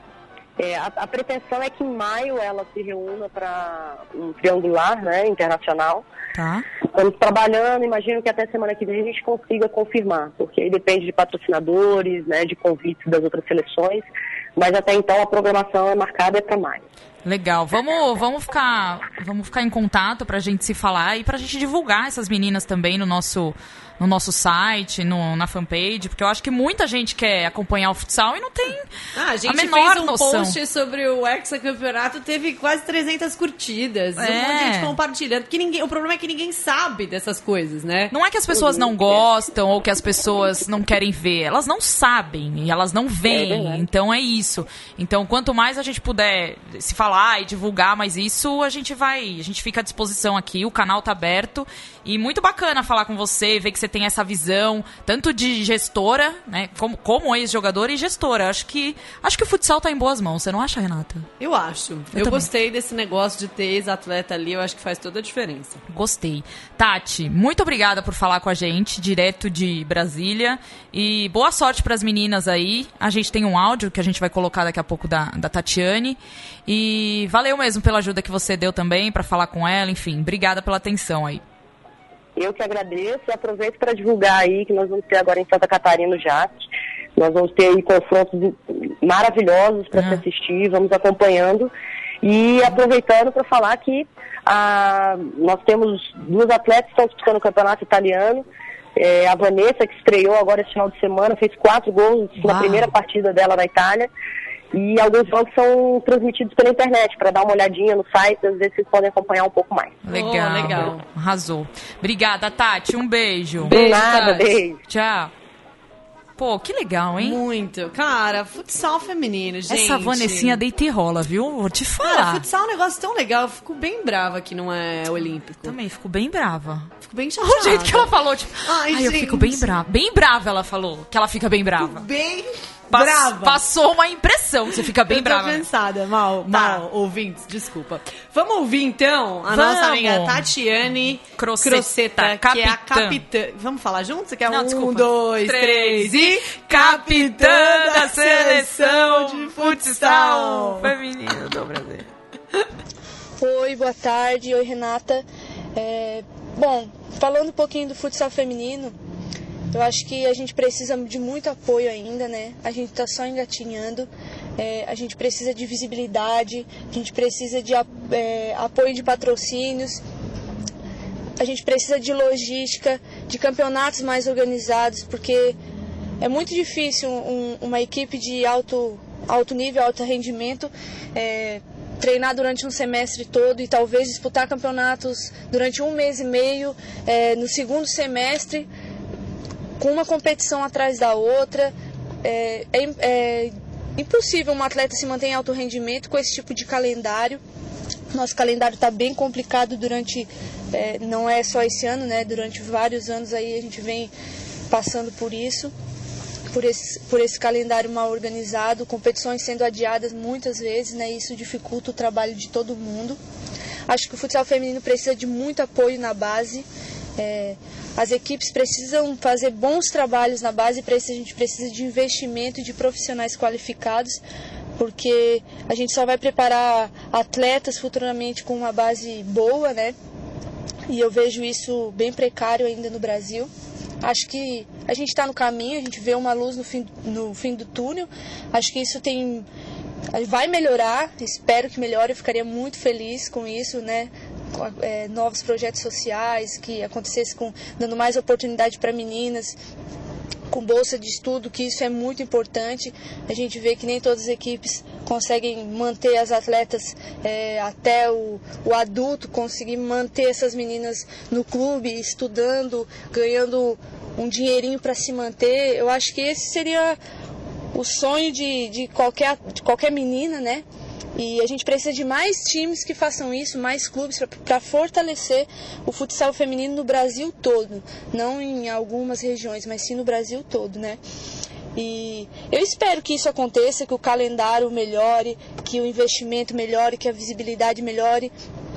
Speaker 4: É, a, a pretensão é que em maio ela se reúna para um triangular, né, internacional. Tá. Estamos trabalhando, imagino que até semana que vem a gente consiga confirmar, porque aí depende de patrocinadores, né, de convites das outras seleções, mas até então a programação é marcada para maio.
Speaker 2: Legal, vamos, vamos, ficar, vamos ficar em contato pra gente se falar e pra gente divulgar essas meninas também no nosso, no nosso site, no, na fanpage, porque eu acho que muita gente quer acompanhar o futsal e não tem ah, a, gente a menor
Speaker 3: fez um
Speaker 2: noção.
Speaker 3: Post sobre o hexacampeonato, teve quase trezentas curtidas, é. um monte de gente compartilhando, porque ninguém, o problema é que ninguém sabe dessas coisas, né?
Speaker 2: Não é que as pessoas não gostam ou que as pessoas não querem ver, elas não sabem e elas não veem, é então é isso. Então quanto mais a gente puder se falar e divulgar mais isso, a gente vai, a gente fica à disposição aqui, o canal tá aberto e muito bacana falar com você, ver que você tem essa visão, tanto de gestora, né, como, como ex-jogadora e gestora. Acho que, acho que o futsal tá em boas mãos, você não acha, Renata?
Speaker 3: Eu acho. Eu, eu gostei desse negócio de ter ex-atleta ali, eu acho que faz toda a diferença.
Speaker 2: Gostei. Tati, muito obrigada por falar com a gente, direto de Brasília, e boa sorte pras meninas aí. A gente tem um áudio que a gente vai colocar daqui a pouco da, da Tatiane, e valeu mesmo pela ajuda que você deu também para falar com ela, enfim, obrigada pela atenção aí.
Speaker 4: Eu que agradeço e aproveito para divulgar aí que nós vamos ter agora em Santa Catarina o J A C. Nós vamos ter aí confrontos maravilhosos para ah. se assistir, vamos acompanhando e aproveitando para falar que ah, nós temos duas atletas que estão disputando o campeonato italiano. É, a Vanessa, que estreou agora esse final de semana, fez quatro gols Uau. na primeira partida dela na Itália. E alguns jogos são transmitidos pela internet, para dar uma olhadinha no site, às vezes vocês podem acompanhar um pouco mais.
Speaker 2: Legal, oh, legal. Arrasou. Obrigada, Tati. Um beijo.
Speaker 4: De nada, beijo.
Speaker 2: Tchau. Pô, que legal, hein?
Speaker 3: Muito. Cara, futsal feminino, gente.
Speaker 2: Essa Vanessinha deita e rola, viu? Vou te falar.
Speaker 3: Cara, futsal é um negócio tão legal. Eu fico bem brava que não é olímpico.
Speaker 2: Também fico bem brava.
Speaker 3: Fico bem chateada.
Speaker 2: O jeito que ela falou, tipo...
Speaker 3: Ai,
Speaker 2: ai eu fico bem brava. Bem brava ela falou, que ela fica bem brava.
Speaker 3: Bem...
Speaker 2: Pass,
Speaker 3: brava.
Speaker 2: Passou uma impressão que você fica bem
Speaker 3: eu tô
Speaker 2: brava.
Speaker 3: cansada, mal, tá. mal, ouvintes, desculpa. Vamos ouvir então a Vamos. nossa amiga Tatiane Crocetta, Crocetta que capitã. é a capitã. Vamos falar juntos? Você quer Não, um, desculpa. dois, três, três e capitã da seleção de futsal
Speaker 2: feminino do Brasil.
Speaker 5: Oi, boa tarde. Oi, Renata. É, bom, falando um pouquinho do futsal feminino, eu acho que a gente precisa de muito apoio ainda, né? A gente está só engatinhando, é, a gente precisa de visibilidade, a gente precisa de é, apoio de patrocínios, a gente precisa de logística, de campeonatos mais organizados, porque é muito difícil um, uma equipe de alto, alto nível, alto rendimento, é, treinar durante um semestre todo e talvez disputar campeonatos durante um mês e meio é, no segundo semestre, com uma competição atrás da outra. É, é, é impossível um atleta se manter em alto rendimento com esse tipo de calendário. Nosso calendário está bem complicado durante, é, não é só esse ano, né? Durante vários anos aí a gente vem passando por isso, por esse, por esse calendário mal organizado, competições sendo adiadas muitas vezes, né? Isso dificulta o trabalho de todo mundo. Acho que o futsal feminino precisa de muito apoio na base. É, as equipes precisam fazer bons trabalhos na base, para isso a gente precisa de investimento e de profissionais qualificados, porque a gente só vai preparar atletas futuramente com uma base boa, né? E eu vejo isso bem precário ainda no Brasil. Acho que a gente está no caminho, a gente vê uma luz no fim, no fim do túnel. Acho que isso tem, vai melhorar, espero que melhore, eu ficaria muito feliz com isso, né? É, novos projetos sociais, que acontecesse com, dando mais oportunidade para meninas, com bolsa de estudo, que isso é muito importante. A gente vê que nem todas as equipes conseguem manter as atletas é, até o, o adulto, conseguir manter essas meninas no clube, estudando, ganhando um dinheirinho para se manter. Eu acho que esse seria o sonho de, de, qualquer, de qualquer menina, né? E a gente precisa de mais times que façam isso, mais clubes, para fortalecer o futsal feminino no Brasil todo. Não em algumas regiões, mas sim no Brasil todo, né? E eu espero que isso aconteça, que o calendário melhore, que o investimento melhore, que a visibilidade melhore.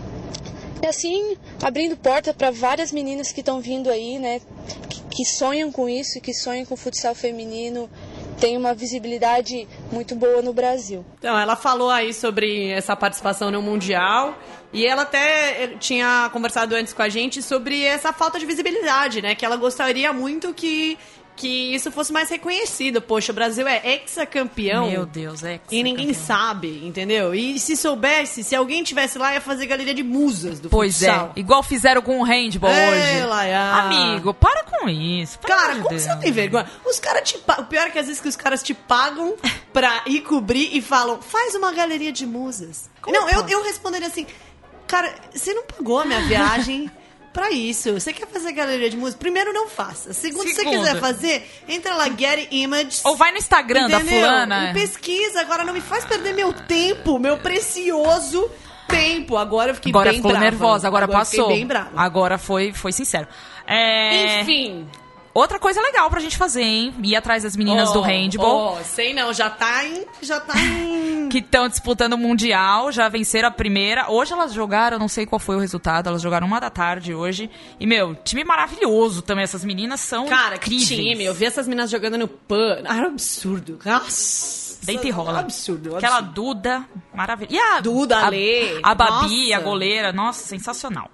Speaker 5: E assim, abrindo porta para várias meninas que estão vindo aí, né? Que, que sonham com isso, que sonham com o futsal feminino. Tem uma visibilidade muito boa no Brasil.
Speaker 3: Então, ela falou aí sobre essa participação no Mundial e ela até tinha conversado antes com a gente sobre essa falta de visibilidade, né? Que ela gostaria muito que, que isso fosse mais reconhecido. Poxa, o Brasil é hexacampeão.
Speaker 2: Meu Deus, é
Speaker 3: E ninguém sabe, entendeu? E se soubesse, se alguém tivesse lá, ia fazer galeria de musas do
Speaker 2: pois
Speaker 3: futsal.
Speaker 2: Pois é, igual fizeram com o handball
Speaker 3: Ei,
Speaker 2: hoje.
Speaker 3: Laia.
Speaker 2: Amigo, para com isso.
Speaker 3: Cara, como você não tem vergonha? Os caras te pagam. O pior é que às vezes que os caras te pagam pra ir cobrir e falam, faz uma galeria de musas.
Speaker 2: Como
Speaker 3: não, eu,
Speaker 2: pode?
Speaker 3: eu responderia assim, cara, você não pagou a minha viagem pra isso. Você quer fazer galeria de música? Primeiro, não faça. Segundo, se você
Speaker 2: Segundo.
Speaker 3: quiser fazer, entra lá, Getty Images.
Speaker 2: Ou vai no Instagram da
Speaker 3: entendeu?
Speaker 2: fulana.
Speaker 3: E pesquisa. Agora, não me faz perder meu tempo, meu precioso tempo. Agora eu fiquei
Speaker 2: Agora
Speaker 3: bem
Speaker 2: ficou
Speaker 3: brava.
Speaker 2: nervosa, agora,
Speaker 3: agora
Speaker 2: passou.
Speaker 3: Fiquei bem brava.
Speaker 2: Agora foi, foi sincero. É...
Speaker 3: Enfim.
Speaker 2: Outra coisa legal pra gente fazer, hein? Ir atrás das meninas
Speaker 3: Oh,
Speaker 2: do handball.
Speaker 3: Oh, sei não, já tá em... Já tá em...
Speaker 2: Que estão disputando o Mundial, já venceram a primeira. Hoje elas jogaram, não sei qual foi o resultado, elas jogaram uma da tarde hoje. E, meu, time maravilhoso também. Essas meninas são
Speaker 3: Cara,
Speaker 2: incríveis.
Speaker 3: que time. Eu vi essas meninas jogando no PAN. Ah, era um absurdo. Nossa.
Speaker 2: Deita e rola.
Speaker 3: Absurdo, absurdo.
Speaker 2: Aquela Duda, maravilhosa. E a
Speaker 3: Duda,
Speaker 2: a,
Speaker 3: Lê.
Speaker 2: a Babi,
Speaker 3: Nossa.
Speaker 2: a goleira. Nossa, sensacional.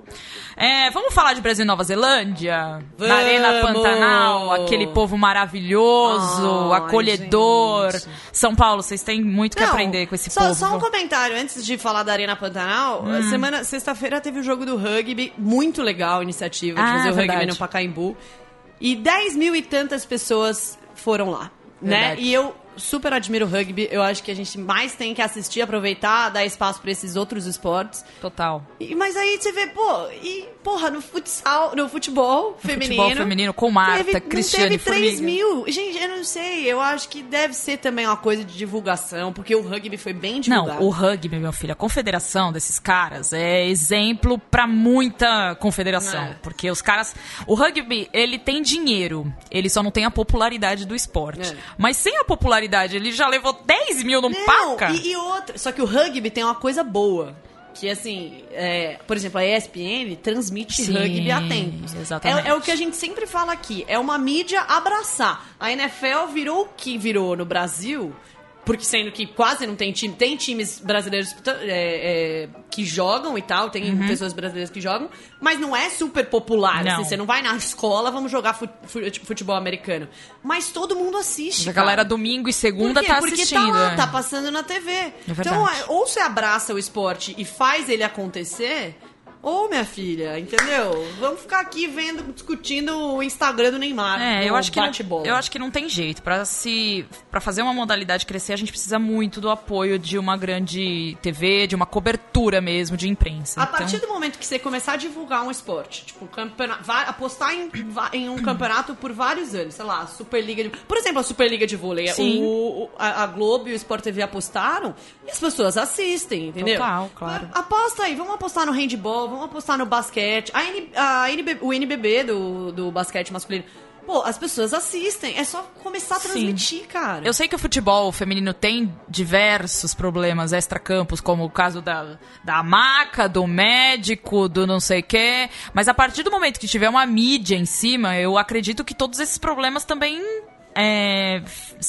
Speaker 2: É, vamos falar de Brasil e Nova Zelândia?
Speaker 3: Vamos.
Speaker 2: Na Arena Pantanal, aquele povo maravilhoso,
Speaker 3: Ai,
Speaker 2: acolhedor.
Speaker 3: gente.
Speaker 2: São Paulo, vocês têm muito que
Speaker 3: Não,
Speaker 2: aprender com esse
Speaker 3: só,
Speaker 2: povo.
Speaker 3: Só um comentário, antes de falar da Arena Pantanal.
Speaker 2: Hum.
Speaker 3: Semana, sexta-feira teve o jogo do rugby. Muito legal a iniciativa de
Speaker 2: Ah,
Speaker 3: fazer o
Speaker 2: verdade.
Speaker 3: rugby no Pacaembu. E dez mil e tantas pessoas foram lá, né?
Speaker 2: Verdade.
Speaker 3: E eu super admiro o rugby. Eu acho que a gente mais tem que assistir, aproveitar, dar espaço pra esses outros esportes.
Speaker 2: Total.
Speaker 3: E, mas aí você vê, pô, e porra, no futsal, no futebol
Speaker 2: No
Speaker 3: feminino.
Speaker 2: futebol feminino com Marta,
Speaker 3: teve,
Speaker 2: Cristiane
Speaker 3: não teve três
Speaker 2: Formiga.
Speaker 3: mil. Gente, eu não sei, eu acho que deve ser também uma coisa de divulgação, porque o rugby foi bem divulgado.
Speaker 2: Não, o rugby, meu filho, a confederação desses caras é exemplo pra muita confederação.
Speaker 3: É.
Speaker 2: Porque os caras... O rugby, ele tem dinheiro. Ele só não tem a popularidade do esporte.
Speaker 3: É.
Speaker 2: Mas sem a popularidade, ele já levou dez mil no
Speaker 3: Não,
Speaker 2: paca.
Speaker 3: e, e outra. Só que o rugby tem uma coisa boa. Que, assim, é, por exemplo, a E S P N transmite
Speaker 2: Sim,
Speaker 3: rugby há tempos.
Speaker 2: exatamente.
Speaker 3: É, é o que a gente sempre fala aqui. É uma mídia abraçar. A N F L virou o que virou no Brasil... Porque sendo que quase não tem time. Tem times brasileiros é, é, que jogam e tal, tem
Speaker 2: Uhum.
Speaker 3: pessoas brasileiras que jogam, mas não é super popular.
Speaker 2: Não.
Speaker 3: Assim, você não vai na escola, vamos jogar fu- fu- futebol americano. Mas todo mundo assiste.
Speaker 2: A
Speaker 3: cara.
Speaker 2: galera domingo e segunda
Speaker 3: Por quê?
Speaker 2: tá
Speaker 3: Porque
Speaker 2: assistindo.
Speaker 3: tá lá,
Speaker 2: é.
Speaker 3: tá passando na T V.
Speaker 2: verdade.
Speaker 3: Então, é, ou você abraça o esporte e faz ele acontecer, Ô, minha filha, entendeu? Vamos ficar aqui vendo, discutindo o Instagram do Neymar.
Speaker 2: É, eu acho, que não, eu acho que não tem jeito. Pra, se, pra fazer uma modalidade crescer, a gente precisa muito do apoio de uma grande T V, de uma cobertura mesmo, de imprensa.
Speaker 3: A
Speaker 2: então...
Speaker 3: partir do momento que você começar a divulgar um esporte, tipo, campeonato, vai, apostar em, em um campeonato por vários anos, sei lá, Superliga de... Por exemplo, a Superliga de vôlei,
Speaker 2: Sim.
Speaker 3: o, a, a Globo e o Sport T V apostaram e as pessoas assistem, entendeu?
Speaker 2: Total, claro.
Speaker 3: Aposta aí, vamos apostar no handball, vamos apostar no basquete, a N, a N B, o N B B do, do basquete masculino. Pô, as pessoas assistem, é só começar a transmitir, Sim. cara.
Speaker 2: Eu sei que o futebol feminino tem diversos problemas extracampos, como o caso da, da maca, do médico, do não sei o quê, mas a partir do momento que tiver uma mídia em cima, eu acredito que todos esses problemas também é,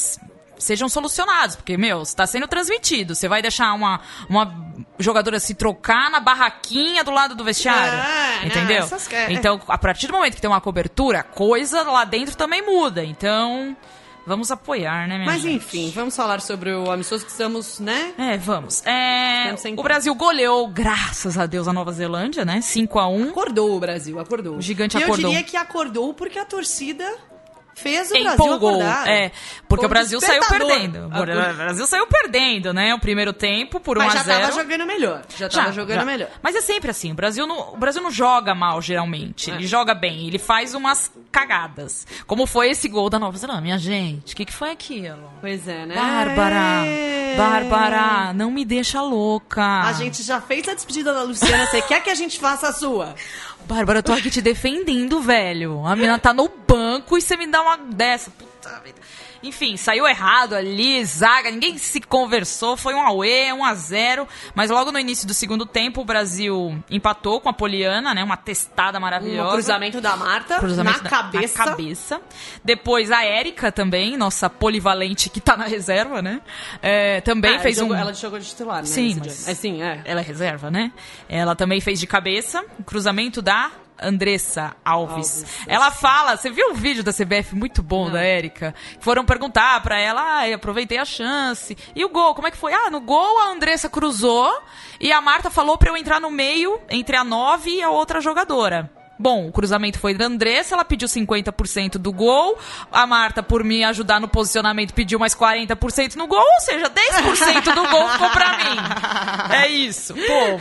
Speaker 2: sejam solucionados, porque, meu, está sendo transmitido, você vai deixar uma, uma jogadora se trocar na barraquinha do lado do vestiário,
Speaker 3: é,
Speaker 2: entendeu?
Speaker 3: Não, essas... é.
Speaker 2: Então, a partir do momento que tem uma cobertura, a coisa lá dentro também muda, então... Vamos apoiar, né, minha
Speaker 3: Mas
Speaker 2: gente?
Speaker 3: enfim, vamos falar sobre o amistoso que estamos, né?
Speaker 2: É, vamos. É, o Brasil goleou, graças a Deus, a Nova Zelândia, né? cinco a um.
Speaker 3: Acordou o Brasil, acordou.
Speaker 2: O gigante
Speaker 3: e
Speaker 2: acordou.
Speaker 3: eu diria que acordou porque a torcida fez o
Speaker 2: Empolgou,
Speaker 3: Brasil acordar.
Speaker 2: É, porque
Speaker 3: Como
Speaker 2: o Brasil saiu perdendo. O
Speaker 3: Agora...
Speaker 2: Brasil saiu perdendo, né? O primeiro tempo por um a zero.
Speaker 3: Mas já tava jogando melhor. Já tava já, jogando já. melhor.
Speaker 2: Mas é sempre assim, o Brasil não, o Brasil não joga mal, geralmente. É. Ele joga bem, ele faz umas cagadas. Como foi esse gol da Nova Zelândia. Minha gente, o que, que foi aquilo?
Speaker 3: Pois é, né?
Speaker 2: Bárbara, é. Bárbara, não me deixa louca.
Speaker 3: A gente já fez a despedida da Luciana, você quer que a gente faça a sua?
Speaker 2: Bárbara, eu tô aqui te defendendo, velho. A menina tá no banco e você me dá uma dessa. Puta vida. Enfim, saiu errado ali, zaga, ninguém se conversou, foi um auê, um a zero, mas logo no início do segundo tempo o Brasil empatou com a Poliana, né, uma testada maravilhosa.
Speaker 3: Um cruzamento da Marta,
Speaker 2: cruzamento
Speaker 3: na
Speaker 2: da,
Speaker 3: cabeça.
Speaker 2: Na cabeça. Depois a Érica também, nossa polivalente que tá na reserva, né, é, também
Speaker 3: ah,
Speaker 2: fez
Speaker 3: jogou,
Speaker 2: um...
Speaker 3: Ela jogou de titular, né?
Speaker 2: Sim, mas...
Speaker 3: é, sim, é.
Speaker 2: Ela é reserva, né, ela também fez de cabeça, cruzamento da... Andressa Alves. Alves. Ela fala, você viu o vídeo da C B F muito bom Não. da Érica? Foram perguntar pra ela, ah, aproveitei a chance. E o gol, como é que foi? Ah, no gol a Andressa cruzou e a Marta falou pra eu entrar no meio entre a nove e a outra jogadora. Bom, o cruzamento foi da Andressa, ela pediu cinquenta por cento do gol, a Marta, por me ajudar no posicionamento, pediu mais quarenta por cento no gol, ou seja, dez por cento do gol ficou pra mim. É isso.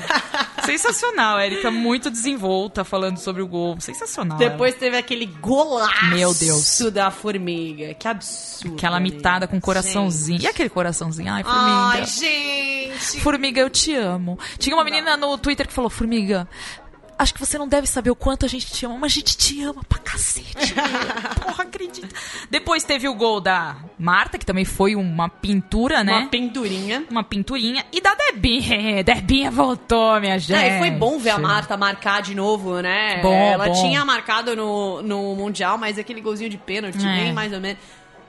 Speaker 2: Pô, sensacional, Érica, muito desenvolta falando sobre o gol, sensacional.
Speaker 3: Depois ela. Teve aquele golaço
Speaker 2: Meu Deus.
Speaker 3: da Formiga, que absurdo.
Speaker 2: Aquela mitada com coraçãozinho. Gente. E aquele coraçãozinho? Ai, Formiga.
Speaker 3: Ai, gente.
Speaker 2: Formiga, eu te amo. Tinha uma menina no Twitter que falou, Formiga... Acho que você não deve saber o quanto a gente te ama, mas a gente te ama pra cacete. Porra, acredita. Depois teve o gol da Marta, que também foi uma pintura, né?
Speaker 3: Uma pinturinha.
Speaker 2: Uma pinturinha. E da Debinha. Debinha voltou, minha gente.
Speaker 3: É, e foi bom ver a Marta marcar de novo, né?
Speaker 2: Bom,
Speaker 3: Ela
Speaker 2: bom.
Speaker 3: tinha marcado no, no Mundial, mas aquele golzinho de pênalti,
Speaker 2: é.
Speaker 3: bem mais ou menos...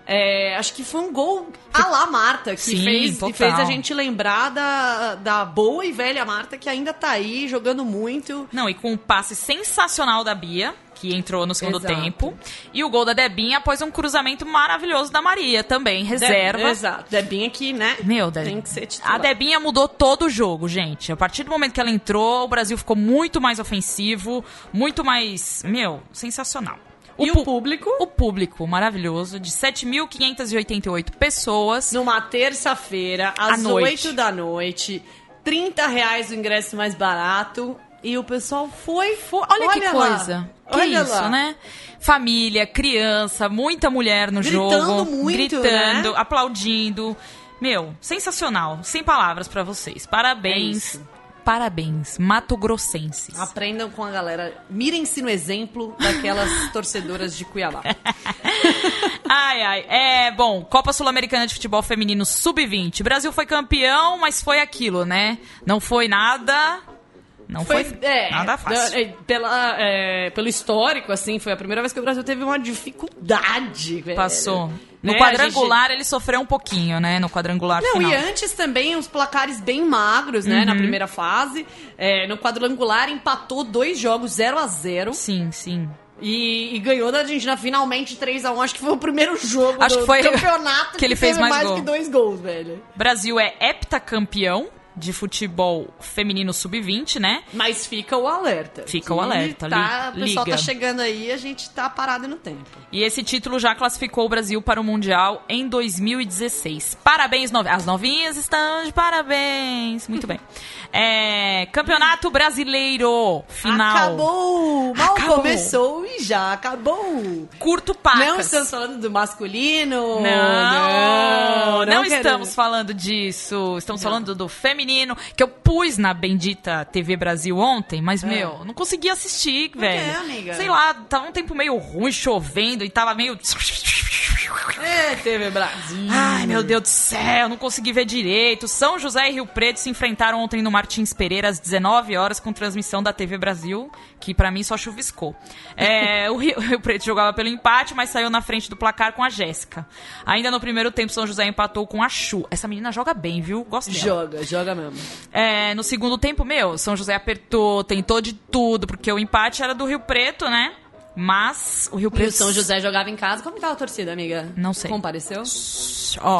Speaker 3: É, acho que foi um gol à la Marta, que,
Speaker 2: Sim,
Speaker 3: fez, que fez a gente lembrar da, da boa e velha Marta, que ainda tá aí, jogando muito.
Speaker 2: Não, e com um passe sensacional da Bia, que entrou no segundo
Speaker 3: Exato.
Speaker 2: tempo. E o gol da Debinha após um cruzamento maravilhoso da Maria, também, reserva.
Speaker 3: De, exato. Debinha que, né,
Speaker 2: Meu, Deb...
Speaker 3: tem que ser titular.
Speaker 2: A Debinha mudou todo o jogo, gente. A partir do momento que ela entrou, o Brasil ficou muito mais ofensivo, muito mais, meu, sensacional.
Speaker 3: O e pu- o público?
Speaker 2: O público, maravilhoso, de sete mil quinhentas e oitenta e oito pessoas.
Speaker 3: Numa terça-feira, às oito da noite. trinta reais o ingresso mais barato. E o pessoal foi... foi
Speaker 2: olha, olha que
Speaker 3: lá.
Speaker 2: coisa. Que
Speaker 3: olha
Speaker 2: isso,
Speaker 3: lá.
Speaker 2: né? Família, criança, muita mulher no
Speaker 3: gritando
Speaker 2: jogo.
Speaker 3: Muito,
Speaker 2: gritando,
Speaker 3: né?
Speaker 2: aplaudindo. Meu, sensacional. Sem palavras pra vocês. Parabéns. É Parabéns, mato-grossenses.
Speaker 3: Aprendam com a galera. Mirem-se no exemplo daquelas torcedoras de Cuiabá.
Speaker 2: Ai, ai. É, bom, Copa Sul-Americana de Futebol Feminino sub vinte. O Brasil foi campeão, mas foi aquilo, né? Não foi nada... Não foi, foi é, nada fácil.
Speaker 3: Pela, é, pelo histórico, assim, foi a primeira vez que o Brasil teve uma dificuldade. Velho.
Speaker 2: Passou. No
Speaker 3: né,
Speaker 2: quadrangular
Speaker 3: gente...
Speaker 2: ele sofreu um pouquinho, né? No quadrangular
Speaker 3: Não,
Speaker 2: final.
Speaker 3: E antes também os placares bem magros, né? Uhum. Na primeira fase. É, no quadrangular empatou dois jogos zero a zero.
Speaker 2: Sim, sim.
Speaker 3: E, e ganhou da Argentina finalmente três a um. Acho que foi o primeiro jogo
Speaker 2: Acho
Speaker 3: do
Speaker 2: que foi
Speaker 3: campeonato
Speaker 2: que ele fez mais,
Speaker 3: mais
Speaker 2: gol.
Speaker 3: que dois gols, velho.
Speaker 2: Brasil é heptacampeão. de futebol feminino sub vinte, né?
Speaker 3: Mas fica o alerta.
Speaker 2: Fica o alerta,
Speaker 3: tá,
Speaker 2: li,
Speaker 3: o pessoal
Speaker 2: liga.
Speaker 3: tá chegando aí, a gente tá parado no tempo.
Speaker 2: E esse título já classificou o Brasil para o Mundial em dois mil e dezesseis. Parabéns, novinhas. As novinhas estão de parabéns. Muito bem. É, Campeonato Brasileiro, final.
Speaker 3: Acabou! Mal
Speaker 2: Acabou.
Speaker 3: Começou e já acabou.
Speaker 2: Curto pacas.
Speaker 3: Não estamos falando do masculino.
Speaker 2: Não,
Speaker 3: não,
Speaker 2: não,
Speaker 3: não
Speaker 2: estamos
Speaker 3: quero.
Speaker 2: falando disso. Estamos
Speaker 3: Não.
Speaker 2: falando do feminino, que eu pus na bendita T V Brasil ontem, mas,
Speaker 3: É.
Speaker 2: meu, não consegui assistir,
Speaker 3: Por
Speaker 2: velho.
Speaker 3: quê, amiga?
Speaker 2: Sei lá, tava um tempo meio ruim, chovendo, e tava meio...
Speaker 3: É, T V Brasil.
Speaker 2: Ai, meu Deus do céu, não consegui ver direito. São José e Rio Preto se enfrentaram ontem no Martins Pereira às dezenove horas com transmissão da T V Brasil, que pra mim só chuviscou. É, o, Rio, o Rio Preto jogava pelo empate, mas saiu na frente do placar com a Jéssica. Ainda no primeiro tempo, São José empatou com a Chu. Essa menina joga bem, viu? Gosto dela.
Speaker 3: Joga, joga mesmo.
Speaker 2: É, no segundo tempo, meu, São José apertou, tentou de tudo, porque o empate era do Rio Preto, né? Mas o Rio
Speaker 3: E
Speaker 2: Preto...
Speaker 3: o São José jogava em casa. Como tava a torcida, amiga?
Speaker 2: Não sei.
Speaker 3: Compareceu?
Speaker 2: Ó,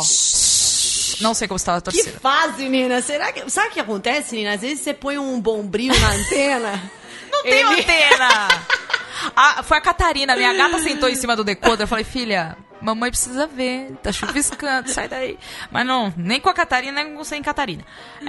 Speaker 2: não sei como estava a
Speaker 3: Que
Speaker 2: torcida.
Speaker 3: fase, Nina. Será que... Sabe o que acontece, Nina? Às vezes você põe um bombril na antena.
Speaker 2: Não tem
Speaker 3: ele-
Speaker 2: antena! Ah, foi a Catarina, minha gata sentou em cima do decoder. Eu falei, filha, mamãe precisa ver, tá chuviscando, sai daí. Mas não, nem com a Catarina, nem com sem Catarina.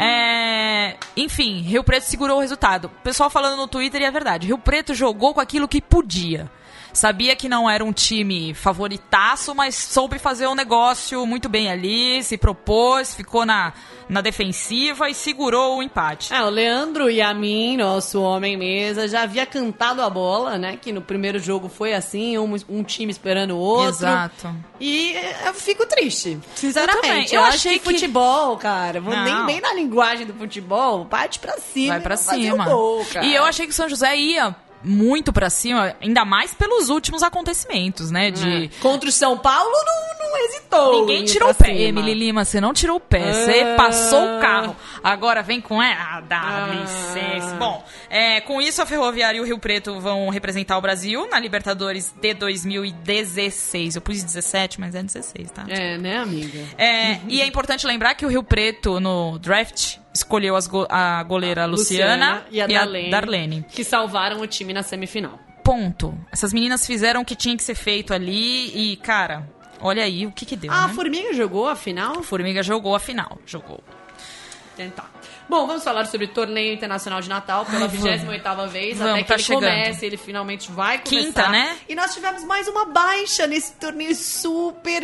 Speaker 2: É, enfim, Rio Preto segurou o resultado. O pessoal falando no Twitter, e é verdade, Rio Preto jogou com aquilo que podia. Sabia que não era um time favoritaço, mas soube fazer um negócio muito bem ali, se propôs, ficou na, na defensiva e segurou o empate.
Speaker 3: É, o Leandro Yamin, nosso homem mesa, já havia cantado a bola, né? Que no primeiro jogo foi assim, um, um time esperando o outro.
Speaker 2: Exato.
Speaker 3: E eu fico triste, sinceramente.
Speaker 2: Eu também.
Speaker 3: Eu,
Speaker 2: Eu
Speaker 3: acho
Speaker 2: achei
Speaker 3: que,
Speaker 2: que-
Speaker 3: futebol, cara, vou
Speaker 2: Não.
Speaker 3: nem, nem na linguagem do futebol, parte pra cima.
Speaker 2: Vai pra
Speaker 3: e fazer
Speaker 2: cima.
Speaker 3: o gol, cara.
Speaker 2: E eu achei que o São José ia muito pra cima, ainda mais pelos últimos acontecimentos, né? De...
Speaker 3: É. Contra o São Paulo não, não hesitou.
Speaker 2: Ninguém
Speaker 3: em ir
Speaker 2: tirou o
Speaker 3: pra
Speaker 2: pé.
Speaker 3: cima.
Speaker 2: Emily Lima, você não tirou o pé. Você
Speaker 3: Ah.
Speaker 2: passou o carro. Agora vem com... É, ah, dá
Speaker 3: Ah.
Speaker 2: licença. Bom, é, com isso a Ferroviária e o Rio Preto vão representar o Brasil na Libertadores de dois mil e dezesseis. Eu pus dezessete, mas é dezesseis, tá?
Speaker 3: É, né, amiga?
Speaker 2: É, e é importante lembrar que o Rio Preto, no draft, escolheu as go- a goleira Luciana,
Speaker 3: e a Darlene,
Speaker 2: Darlene.
Speaker 3: que salvaram o time na semifinal.
Speaker 2: Ponto. Essas meninas fizeram o que tinha que ser feito ali e, cara, olha aí o que que deu,
Speaker 3: Ah, a
Speaker 2: né?
Speaker 3: Formiga jogou a final?
Speaker 2: Formiga jogou a final, jogou.
Speaker 3: Tentar. Bom, vamos falar sobre o Torneio Internacional de Natal pela
Speaker 2: Ai,
Speaker 3: vigésima oitava vez,
Speaker 2: Vamos,
Speaker 3: até que
Speaker 2: tá
Speaker 3: ele
Speaker 2: chegando.
Speaker 3: comece, ele finalmente vai começar.
Speaker 2: Quinta, né?
Speaker 3: E nós tivemos mais uma baixa nesse torneio super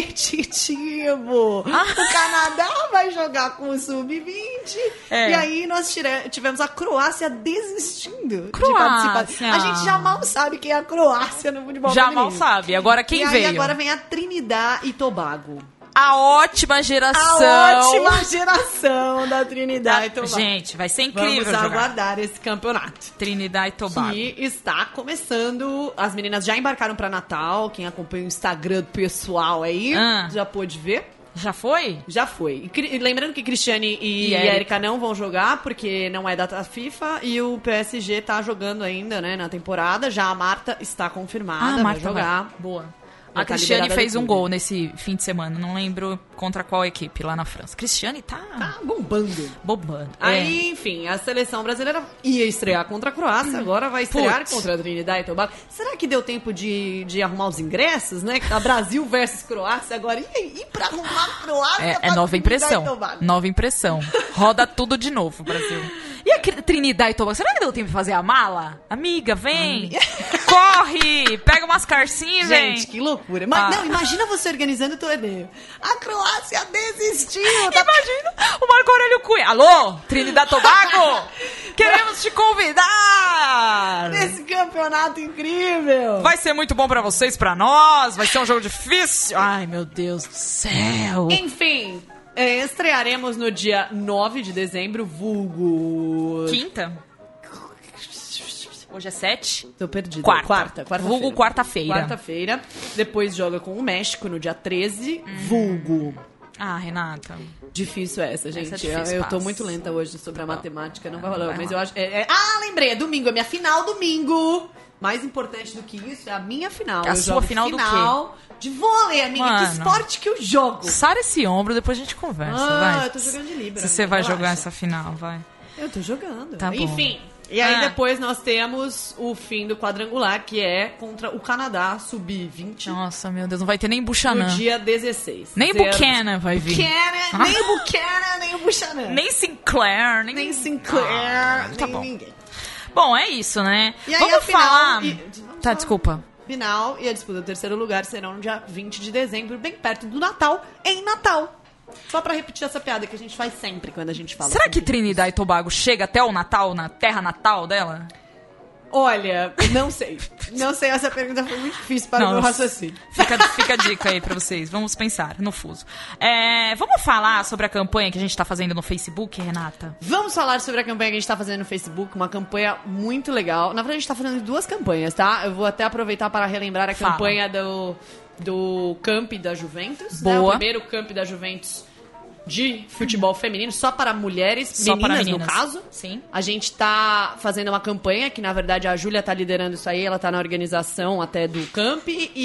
Speaker 3: competitivo.
Speaker 2: Ah.
Speaker 3: O Canadá vai jogar com o sub vinte.
Speaker 2: É.
Speaker 3: E aí nós tire- tivemos a Croácia desistindo de
Speaker 2: Croácia.
Speaker 3: participar. A gente já mal sabe quem é a Croácia no futebol
Speaker 2: Já
Speaker 3: feminino.
Speaker 2: mal sabe. Agora quem
Speaker 3: e aí
Speaker 2: veio?
Speaker 3: agora vem a Trinidad e Tobago.
Speaker 2: A ótima
Speaker 3: A
Speaker 2: geração.
Speaker 3: ótima geração da Trinidad e Tobago.
Speaker 2: Gente, vai ser incrível
Speaker 3: Vamos
Speaker 2: jogar.
Speaker 3: aguardar esse campeonato.
Speaker 2: Trinidad e Tobago.
Speaker 3: Que está começando. As meninas já embarcaram para Natal. Quem acompanha o Instagram do pessoal aí
Speaker 2: Ah.
Speaker 3: já pôde ver.
Speaker 2: Já foi?
Speaker 3: Já foi. E, cri- lembrando que Cristiane e,
Speaker 2: E
Speaker 3: e
Speaker 2: Érica.
Speaker 3: Érica não vão jogar, porque não é data FIFA. E o P S G tá jogando ainda, né, na temporada. Já a Marta está confirmada.
Speaker 2: Ah,
Speaker 3: vai
Speaker 2: Marta
Speaker 3: jogar.
Speaker 2: vai. Boa.
Speaker 3: Já
Speaker 2: A
Speaker 3: tá
Speaker 2: Cristiane
Speaker 3: liberada
Speaker 2: fez
Speaker 3: do
Speaker 2: um
Speaker 3: clube.
Speaker 2: gol nesse fim de semana. Não lembro contra qual equipe lá na França. Cristiane tá,
Speaker 3: Tá bombando.
Speaker 2: bobando.
Speaker 3: Aí, enfim, a seleção brasileira ia estrear contra a Croácia, agora vai estrear
Speaker 2: Putz.
Speaker 3: contra a Trinidad e Tobago. Será que deu tempo de, de arrumar os ingressos, né? A Brasil versus Croácia agora. E, e pra arrumar a Croácia
Speaker 2: É, é
Speaker 3: pra
Speaker 2: nova
Speaker 3: Trinidad
Speaker 2: impressão.
Speaker 3: e Tobago?
Speaker 2: Nova impressão. Roda tudo de novo, Brasil. E a Cri- Trinidad e Tobago? Será que deu tempo de fazer a mala? Amiga, vem! Corre! Pega umas carcinhas, vem!
Speaker 3: Gente, que loucura. Mas,
Speaker 2: Ah.
Speaker 3: não, imagina você organizando o torneio. A Croácia desistiu. Tá...
Speaker 2: Imagina o Marco Aurélio Cunha. Alô, Trinidad e Tobago? Queremos te convidar!
Speaker 3: Nesse campeonato incrível.
Speaker 2: Vai ser muito bom pra vocês, pra nós. Vai ser um jogo difícil. Ai, meu Deus do céu.
Speaker 3: Enfim, é, estrearemos no dia nove de dezembro, vulgo...
Speaker 2: Quinta? Hoje é sete?
Speaker 3: Tô perdida.
Speaker 2: Quarta.
Speaker 3: Quarta, quarta
Speaker 2: Vulgo quarta-feira.
Speaker 3: Quarta-feira. Depois joga com o México no dia treze.
Speaker 2: Hum.
Speaker 3: Vulgo.
Speaker 2: Ah, Renata.
Speaker 3: Difícil essa, gente.
Speaker 2: é difícil,
Speaker 3: eu, eu tô
Speaker 2: passa.
Speaker 3: muito lenta hoje sobre a matemática, não vai
Speaker 2: Não,
Speaker 3: rolar.
Speaker 2: vai
Speaker 3: Mas
Speaker 2: rolar.
Speaker 3: eu acho. é- é- Ah, lembrei, é domingo, é minha final domingo. mais importante do que isso é a minha final.
Speaker 2: A
Speaker 3: eu
Speaker 2: sua
Speaker 3: jogo
Speaker 2: final do
Speaker 3: final de vôlei, amiga.
Speaker 2: Mano,
Speaker 3: que esporte que eu jogo.
Speaker 2: Sara esse ombro, depois a gente conversa,
Speaker 3: ah,
Speaker 2: vai.
Speaker 3: eu tô jogando de Libra.
Speaker 2: Se você
Speaker 3: amiga,
Speaker 2: vai
Speaker 3: relaxa.
Speaker 2: jogar essa final, vai.
Speaker 3: Eu tô jogando.
Speaker 2: Tá bom.
Speaker 3: Enfim. E aí
Speaker 2: Ah.
Speaker 3: depois nós temos o fim do quadrangular, que é contra o Canadá, sub vinte.
Speaker 2: Nossa, meu Deus, não vai ter nem Buchanan.
Speaker 3: No dia dezesseis.
Speaker 2: Nem
Speaker 3: Zero.
Speaker 2: Buchanan vai vir.
Speaker 3: Buchanan,
Speaker 2: Ah.
Speaker 3: nem o Buchanan, nem o Buchanan.
Speaker 2: Nem Sinclair, nem,
Speaker 3: Nem Sinclair,
Speaker 2: Ah, tá
Speaker 3: nem
Speaker 2: bom.
Speaker 3: ninguém.
Speaker 2: Bom, é isso, né?
Speaker 3: E aí
Speaker 2: Vamos
Speaker 3: a final...
Speaker 2: falar...
Speaker 3: e- vamos
Speaker 2: Tá,
Speaker 3: falar-
Speaker 2: desculpa.
Speaker 3: Final e a disputa do terceiro lugar serão no dia vinte de dezembro, bem perto do Natal, em Natal. Só pra repetir essa piada que a gente faz sempre quando a gente fala.
Speaker 2: Será que
Speaker 3: sobre
Speaker 2: Trinidad e Tobago chega até o Natal, na terra natal dela?
Speaker 3: Olha, não sei. Não sei, essa pergunta foi muito difícil para o meu raciocínio.
Speaker 2: Fica, fica a dica aí pra vocês. Vamos pensar no fuso. É, vamos falar sobre a campanha que a gente tá fazendo no Facebook, Renata?
Speaker 3: Vamos falar sobre a campanha que a gente tá fazendo no Facebook, uma campanha muito legal. Na verdade, a gente tá fazendo duas campanhas, tá? Eu vou até aproveitar para relembrar a
Speaker 2: Fala.
Speaker 3: campanha do, do Camp da Juventus. Né? O
Speaker 2: Boa.
Speaker 3: primeiro Camp da Juventus de futebol feminino, só para mulheres,
Speaker 2: Só
Speaker 3: meninas,
Speaker 2: para meninas.
Speaker 3: no caso.
Speaker 2: Sim.
Speaker 3: A gente tá fazendo uma campanha, que na verdade a Júlia tá liderando isso aí, ela tá na organização até do Camp,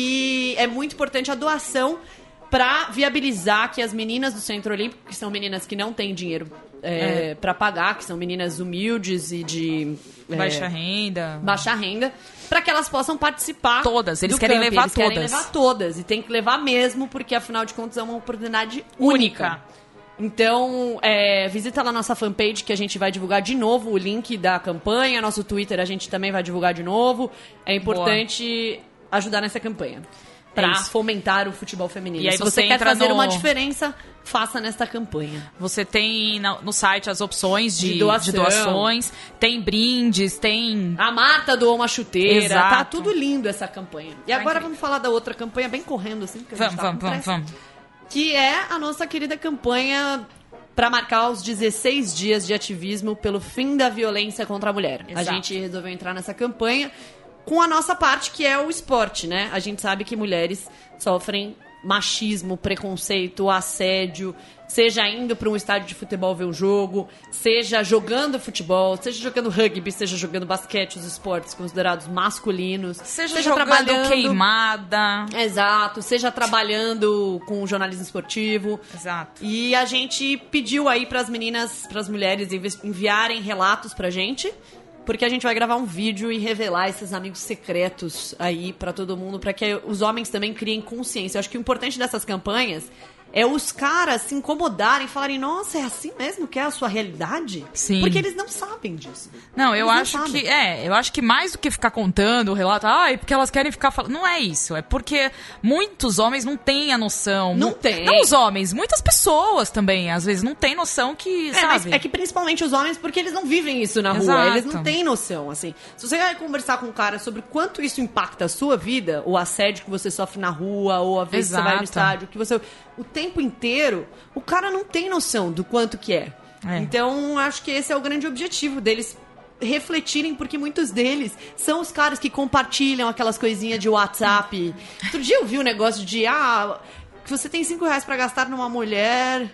Speaker 3: e é muito importante a doação para viabilizar que as meninas do Centro Olímpico, que são meninas que não têm dinheiro é,
Speaker 2: É.
Speaker 3: para pagar, que são meninas humildes e de é,
Speaker 2: Baixa renda.
Speaker 3: baixa renda, para que elas possam participar.
Speaker 2: Todas, eles
Speaker 3: do
Speaker 2: querem
Speaker 3: camp.
Speaker 2: levar
Speaker 3: eles querem
Speaker 2: todas.
Speaker 3: levar todas, e tem que levar mesmo, porque afinal de contas é uma oportunidade única.
Speaker 2: Única.
Speaker 3: Então, é, visita lá nossa fanpage, que a gente vai divulgar de novo o link da campanha. Nosso Twitter a gente também vai divulgar de novo. É importante ajudar nessa campanha para
Speaker 2: isso.
Speaker 3: fomentar o futebol feminino.
Speaker 2: E aí
Speaker 3: Se
Speaker 2: você
Speaker 3: você quer
Speaker 2: entra
Speaker 3: fazer
Speaker 2: no-
Speaker 3: uma diferença, faça nesta campanha.
Speaker 2: Você tem na- no site as opções de,
Speaker 3: De doação.
Speaker 2: de doações, tem brindes, tem...
Speaker 3: A Marta doou uma chuteira,
Speaker 2: Exato.
Speaker 3: tá tudo lindo essa campanha. E
Speaker 2: Tá
Speaker 3: agora
Speaker 2: incrível.
Speaker 3: vamos falar da outra campanha, bem correndo assim, porque a gente
Speaker 2: Vamos,
Speaker 3: tá
Speaker 2: vamos,
Speaker 3: com
Speaker 2: vamos,
Speaker 3: pressa.
Speaker 2: vamos.
Speaker 3: Que é a nossa querida campanha para marcar os dezesseis dias de ativismo pelo fim da violência contra a mulher.
Speaker 2: Exato.
Speaker 3: A gente resolveu entrar nessa campanha com a nossa parte, que é o esporte, né? A gente sabe que mulheres sofrem machismo, preconceito, assédio, seja indo para um estádio de futebol ver um jogo, seja jogando futebol, seja jogando rugby, seja jogando basquete, os esportes considerados masculinos,
Speaker 2: Seja, jogando queimada.
Speaker 3: Exato, seja trabalhando com jornalismo esportivo.
Speaker 2: Exato.
Speaker 3: E a gente pediu aí pras meninas, pras mulheres envi- enviarem relatos pra gente, porque a gente vai gravar um vídeo e revelar esses amigos secretos aí pra todo mundo, pra que os homens também criem consciência. Eu acho que o importante dessas campanhas é os caras se incomodarem e falarem, nossa, é assim mesmo que é a sua realidade?
Speaker 2: Sim.
Speaker 3: Porque eles não sabem disso.
Speaker 2: Não, eu
Speaker 3: Eles não
Speaker 2: acho
Speaker 3: sabem.
Speaker 2: que é, eu acho que mais do que ficar contando o relato, ai, porque elas querem ficar falando, não é isso, é porque muitos homens não têm a noção.
Speaker 3: Não
Speaker 2: Mu-
Speaker 3: tem.
Speaker 2: Não os homens, muitas pessoas também, às vezes não têm noção que,
Speaker 3: É, mas
Speaker 2: sabe?
Speaker 3: é que principalmente os homens, porque eles não vivem isso na rua,
Speaker 2: Exato.
Speaker 3: eles não têm noção, assim. Se você vai conversar com um cara sobre quanto isso impacta a sua vida, o assédio que você sofre na rua, ou a vez que você vai no
Speaker 2: Exato.
Speaker 3: estádio, que você... O tempo inteiro, o cara não tem noção do quanto que é.
Speaker 2: É.
Speaker 3: Então, acho que esse é o grande objetivo deles refletirem, porque muitos deles são os caras que compartilham aquelas coisinhas de WhatsApp. Outro dia eu vi um negócio de, ah, que você tem cinco reais pra gastar numa mulher...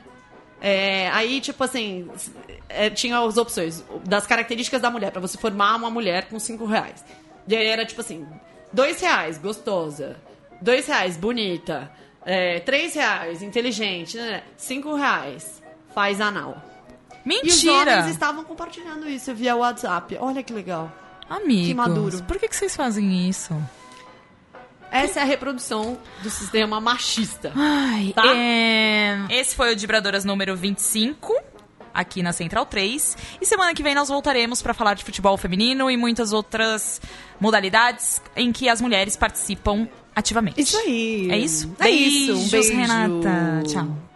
Speaker 3: É, aí, tipo assim, é, tinha as opções das características da mulher, pra você formar uma mulher com cinco reais. E aí era tipo assim, dois reais, gostosa. Dois reais, bonita. É, três reais, inteligente. Né? Cinco reais, faz anal. E os
Speaker 2: Mentira!
Speaker 3: homens estavam compartilhando isso via WhatsApp. Olha que legal.
Speaker 2: Amigos,
Speaker 3: Que maduro.
Speaker 2: por que, que vocês fazem isso?
Speaker 3: Essa é a reprodução do sistema machista.
Speaker 2: Ai,
Speaker 3: Tá?
Speaker 2: é... Esse foi o Dibradoras número vinte e cinco, aqui na Central três. E semana que vem nós voltaremos para falar de futebol feminino e muitas outras modalidades em que as mulheres participam ativamente.
Speaker 3: Isso aí.
Speaker 2: É isso?
Speaker 3: É isso. Um
Speaker 2: Beijos,
Speaker 3: beijo.
Speaker 2: Renata. Tchau.